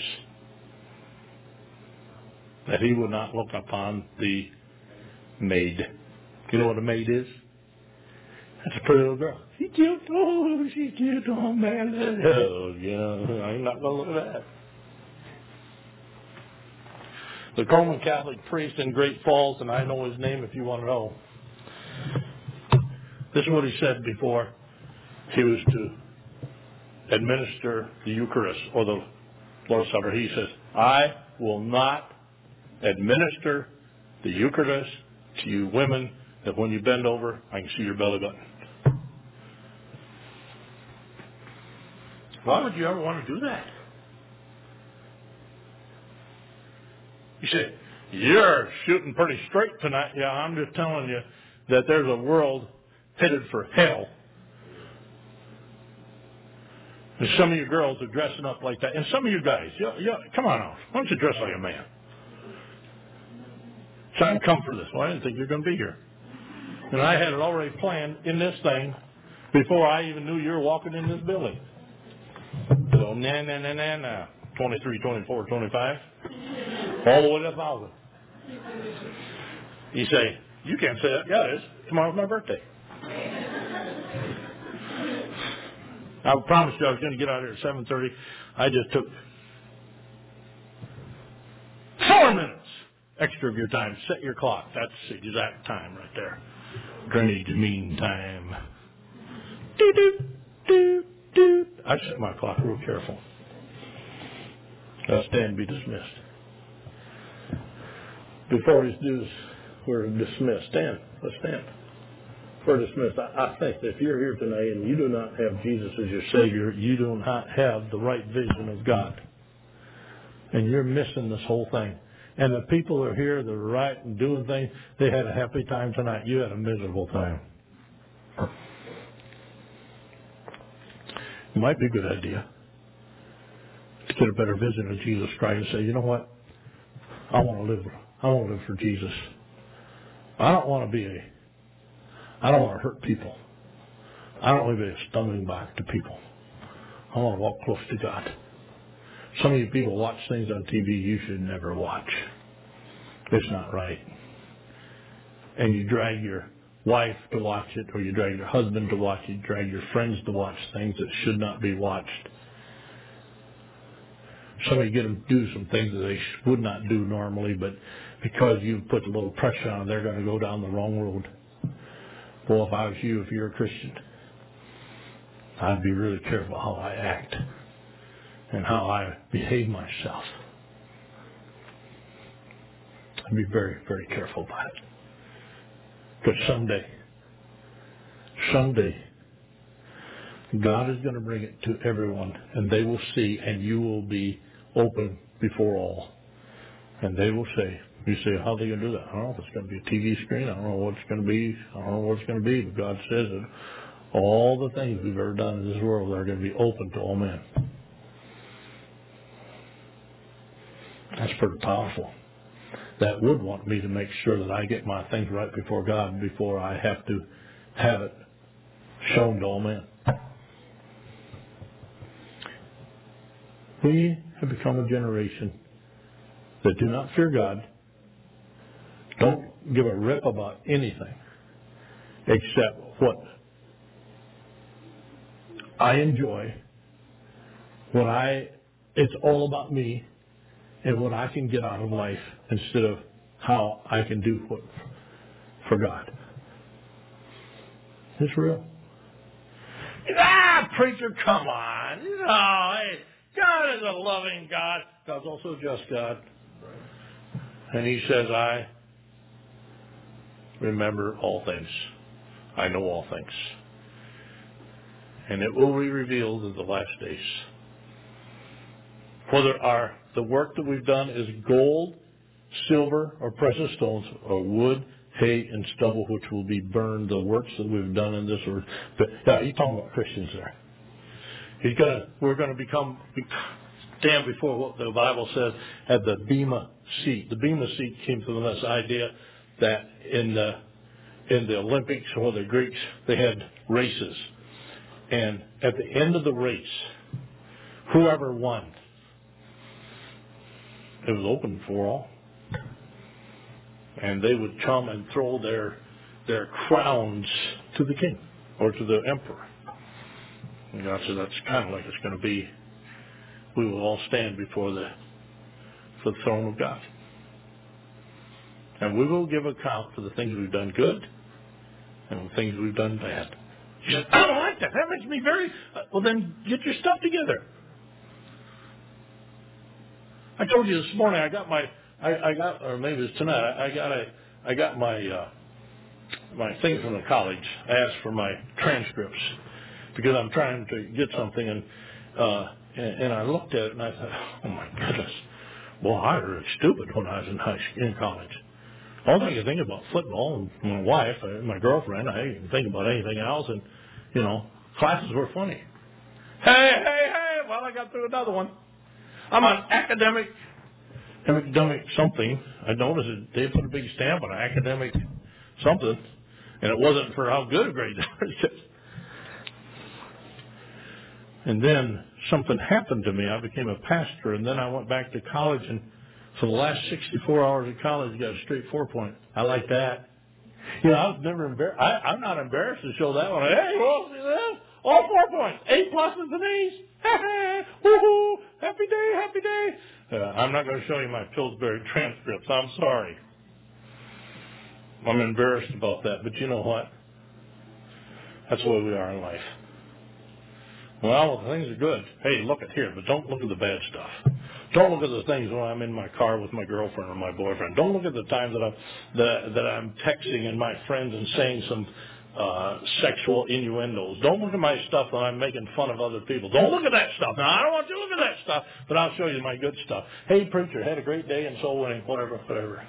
that he would not look upon the maid. You know what a maid is? That's a pretty little girl. She's cute. Oh, she's cute. Oh, man. Oh, I'm not going to look at that. The Roman Catholic priest in Great Falls, and I know his name if you want to know. This is what he said before he was to administer the Eucharist or the Lord's Supper. He says, I will not administer the Eucharist to you women that when you bend over, I can see your belly button. Why would you ever want to do that? You say, you're shooting pretty straight tonight. Yeah, I'm just telling you that there's a world headed for hell. And some of you girls are dressing up like that. And some of you guys, come on out. Why don't you dress like a man? So I come for this. Well, I didn't think you were going to be here. And I had it already planned in this thing before I even knew you were walking in this building. So, 23, 24, 25, all the way to 1,000. You say, you can't say that. Yeah, it is. Tomorrow's my birthday. I promised you I was going to get out here at 7:30. I just took 4 minutes extra of your time. Set your clock. That's the exact time right there. Greenwich Mean Time. Doot. I set my clock real careful. Now stand, be dismissed. Before we do this, we're dismissed. Stand. Let's stand. We're dismissed. I think that if you're here tonight and you do not have Jesus as your Savior, you do not have the right vision of God. And you're missing this whole thing. And the people that are here that are right and doing things, they had a happy time tonight. You had a miserable time. It might be a good idea to get a better vision of Jesus Christ and say, you know what? I want to live for Jesus. I don't want to hurt people. I don't want to be a stumbling block to people. I want to walk close to God. Some of you people watch things on TV you should never watch. It's not right. And you drag your wife to watch it, or you drag your husband to watch it, you drag your friends to watch things that should not be watched. Some of you get them to do some things that they would not do normally, but because you put a little pressure on them, they're going to go down the wrong road. Well, if I was you, if you're a Christian, I'd be really careful how I act and how I behave myself. I'd be very, very careful about it. Because someday, God is going to bring it to everyone, and they will see, and you will be open before all. And they will say, you say, how are they going to do that? I don't know if it's going to be a TV screen. I don't know what it's going to be. I don't know what it's going to be. But God says that all the things we've ever done in this world are going to be open to all men. That's pretty powerful. That would want me to make sure that I get my things right before God before I have to have it shown to all men. We have become a generation that do not fear God, don't give a rip about anything except what I enjoy, it's all about me, and what I can get out of life instead of how I can do what for God. It's real. Preacher, come on. No, hey, God is a loving God. God's also a just God. And He says, I remember all things. I know all things. And it will be revealed in the last days. Whether the work that we've done is gold, silver, or precious stones, or wood, hay, and stubble, which will be burned, the works that we've done in this earth. But yeah, he's talking about Christians there. We're going to stand before what the Bible says at the Bema seat. The Bema seat came from this idea that in the Olympics or the Greeks, they had races. And at the end of the race, whoever won, it was open for all. And they would come and throw their crowns to the king or to the emperor. And God said, that's kind of like it's going to be. We will all stand before the throne of God. And we will give account for the things we've done good and the things we've done bad. He said, I don't like that. That makes me very... well, then get your stuff together. I told you this morning, or maybe it's tonight, I got my thing from the college. I asked for my transcripts because I'm trying to get something, and I looked at it and I thought, oh my goodness, well, I was really stupid when I was in college. All I could think about football and my wife, my girlfriend. I didn't think about anything else, and classes were funny. Hey! Well, I got through another one. I'm an academic something. I noticed that they put a big stamp on academic something, and it wasn't for how good a grade they were. And then something happened to me. I became a pastor, and then I went back to college, and for the last 64 hours of college, I got a straight 4-point. I like that. I was never embarrassed. I'm not embarrassed to show that one. Hey, well, see that? All 4 points. A pluses and E's. Woohoo! Happy day. I'm not going to show you my Pillsbury transcripts. I'm sorry. I'm embarrassed about that, but you know what? That's the way we are in life. Well, things are good. Hey, look at here, but don't look at the bad stuff. Don't look at the things when I'm in my car with my girlfriend or my boyfriend. Don't look at the times that I'm texting and my friends and saying some sexual innuendos. Don't look at my stuff when I'm making fun of other people. Don't look at that stuff. Now, I don't want you to look at that stuff, but I'll show you my good stuff. Hey, preacher, had a great day in soul winning, whatever.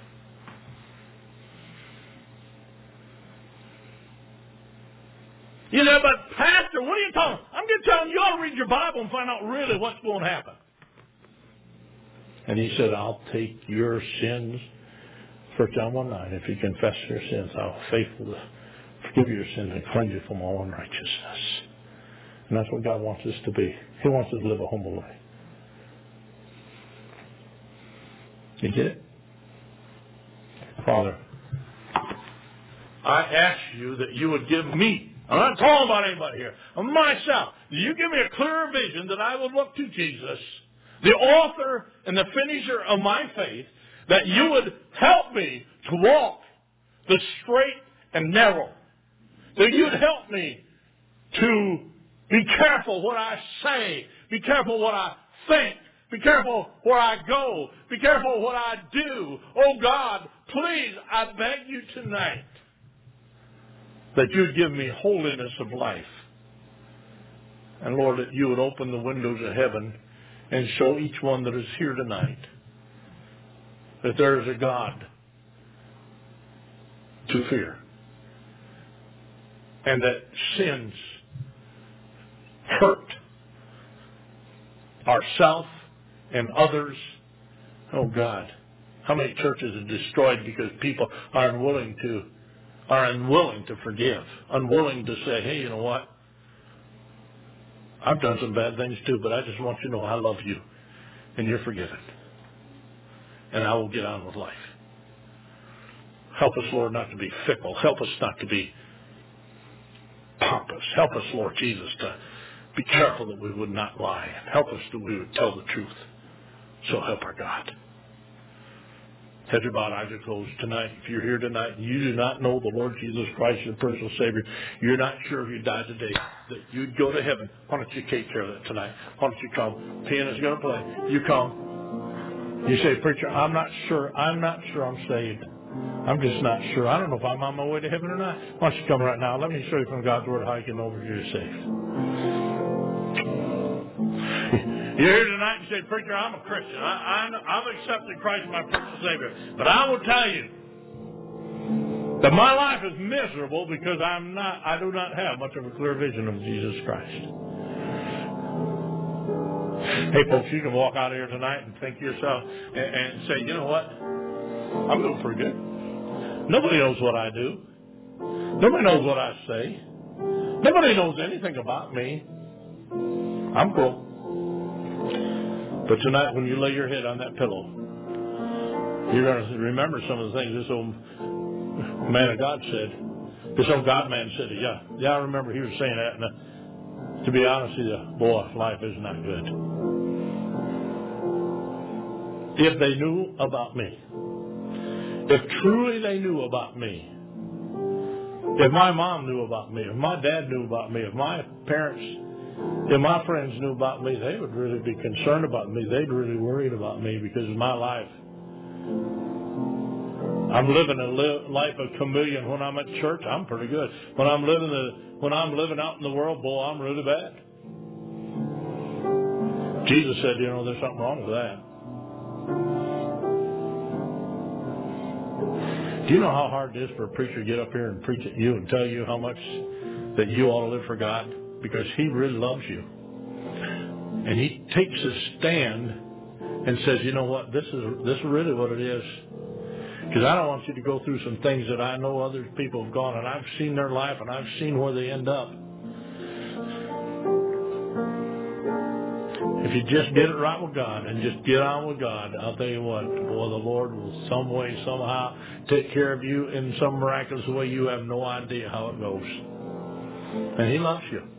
You know, but Pastor, what are you talking? I'm just telling you, ought to read your Bible and find out really what's going to happen. And he said, I'll take your sins. 1 John 1:9, if you confess your sins, I'll faithful to forgive your sins and cleanse you from all unrighteousness. And that's what God wants us to be. He wants us to live a humble life. You get it? Father, I ask you that you would give me, I'm not talking about anybody here, myself, you give me a clearer vision that I would look to Jesus, the author and the finisher of my faith, that you would help me to walk the straight and narrow. That you'd help me to be careful what I say, be careful what I think, be careful where I go, be careful what I do. Oh God, please, I beg you tonight that you'd give me holiness of life. And Lord, that you would open the windows of heaven and show each one that is here tonight that there is a God to fear. And that sins hurt ourselves and others. Oh God, how many churches are destroyed because people are unwilling to forgive, unwilling to say, hey, you know what? I've done some bad things too, but I just want you to know I love you and you're forgiven. And I will get on with life. Help us, Lord, not to be fickle. Help us not to be pompous. Help us, Lord Jesus, to be careful that we would not lie. Help us that we would tell the truth. So help our God. Heads are bowed, eyes are closed tonight. If you're here tonight and you do not know the Lord Jesus Christ, your personal Savior, you're not sure if you died today that you'd go to heaven. Why don't you take care of that tonight? Why don't you come? Pianist's going to play. You come. You say, preacher, I'm not sure I'm saved. I'm just not sure. I don't know if I'm on my way to heaven or not. Why don't you come right now? Let me show you from God's Word how you can know if you're saved. You're here tonight and say, preacher, I'm a Christian. I've accepted Christ as my personal Savior. But I will tell you that my life is miserable because I do not have much of a clear vision of Jesus Christ. Hey, folks, you can walk out of here tonight and think to yourself and say, you know what? I'm doing pretty good. Nobody knows what I do. Nobody knows what I say. Nobody knows anything about me. I'm cool. But tonight, when you lay your head on that pillow, you're going to remember some of the things this old man of God said. This old God man said, yeah, I remember he was saying that. And to be honest with you, boy, life is not good. If they knew about me, if truly they knew about me, if my mom knew about me, if my dad knew about me, if my parents, if my friends knew about me, they would really be concerned about me. They'd really worried about me because of my life. I'm living a life of chameleon. When I'm at church, I'm pretty good. When I'm living out in the world, boy, I'm really bad. Jesus said, there's something wrong with that. Do you know how hard it is for a preacher to get up here and preach at you and tell you how much that you ought to live for God? Because he really loves you. And he takes a stand and says, you know what, this is really what it is. Because I don't want you to go through some things that I know other people have gone, and I've seen their life, and I've seen where they end up. If you just get it right with God and just get on with God, I'll tell you what, boy, the Lord will some way, somehow take care of you in some miraculous way. You have no idea how it goes. And he loves you.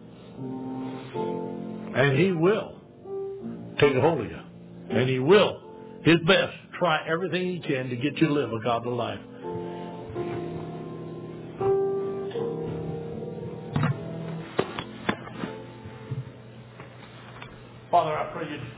And he will take a hold of you. And he will, his best, try everything he can to get you to live a godly life. Father, I pray you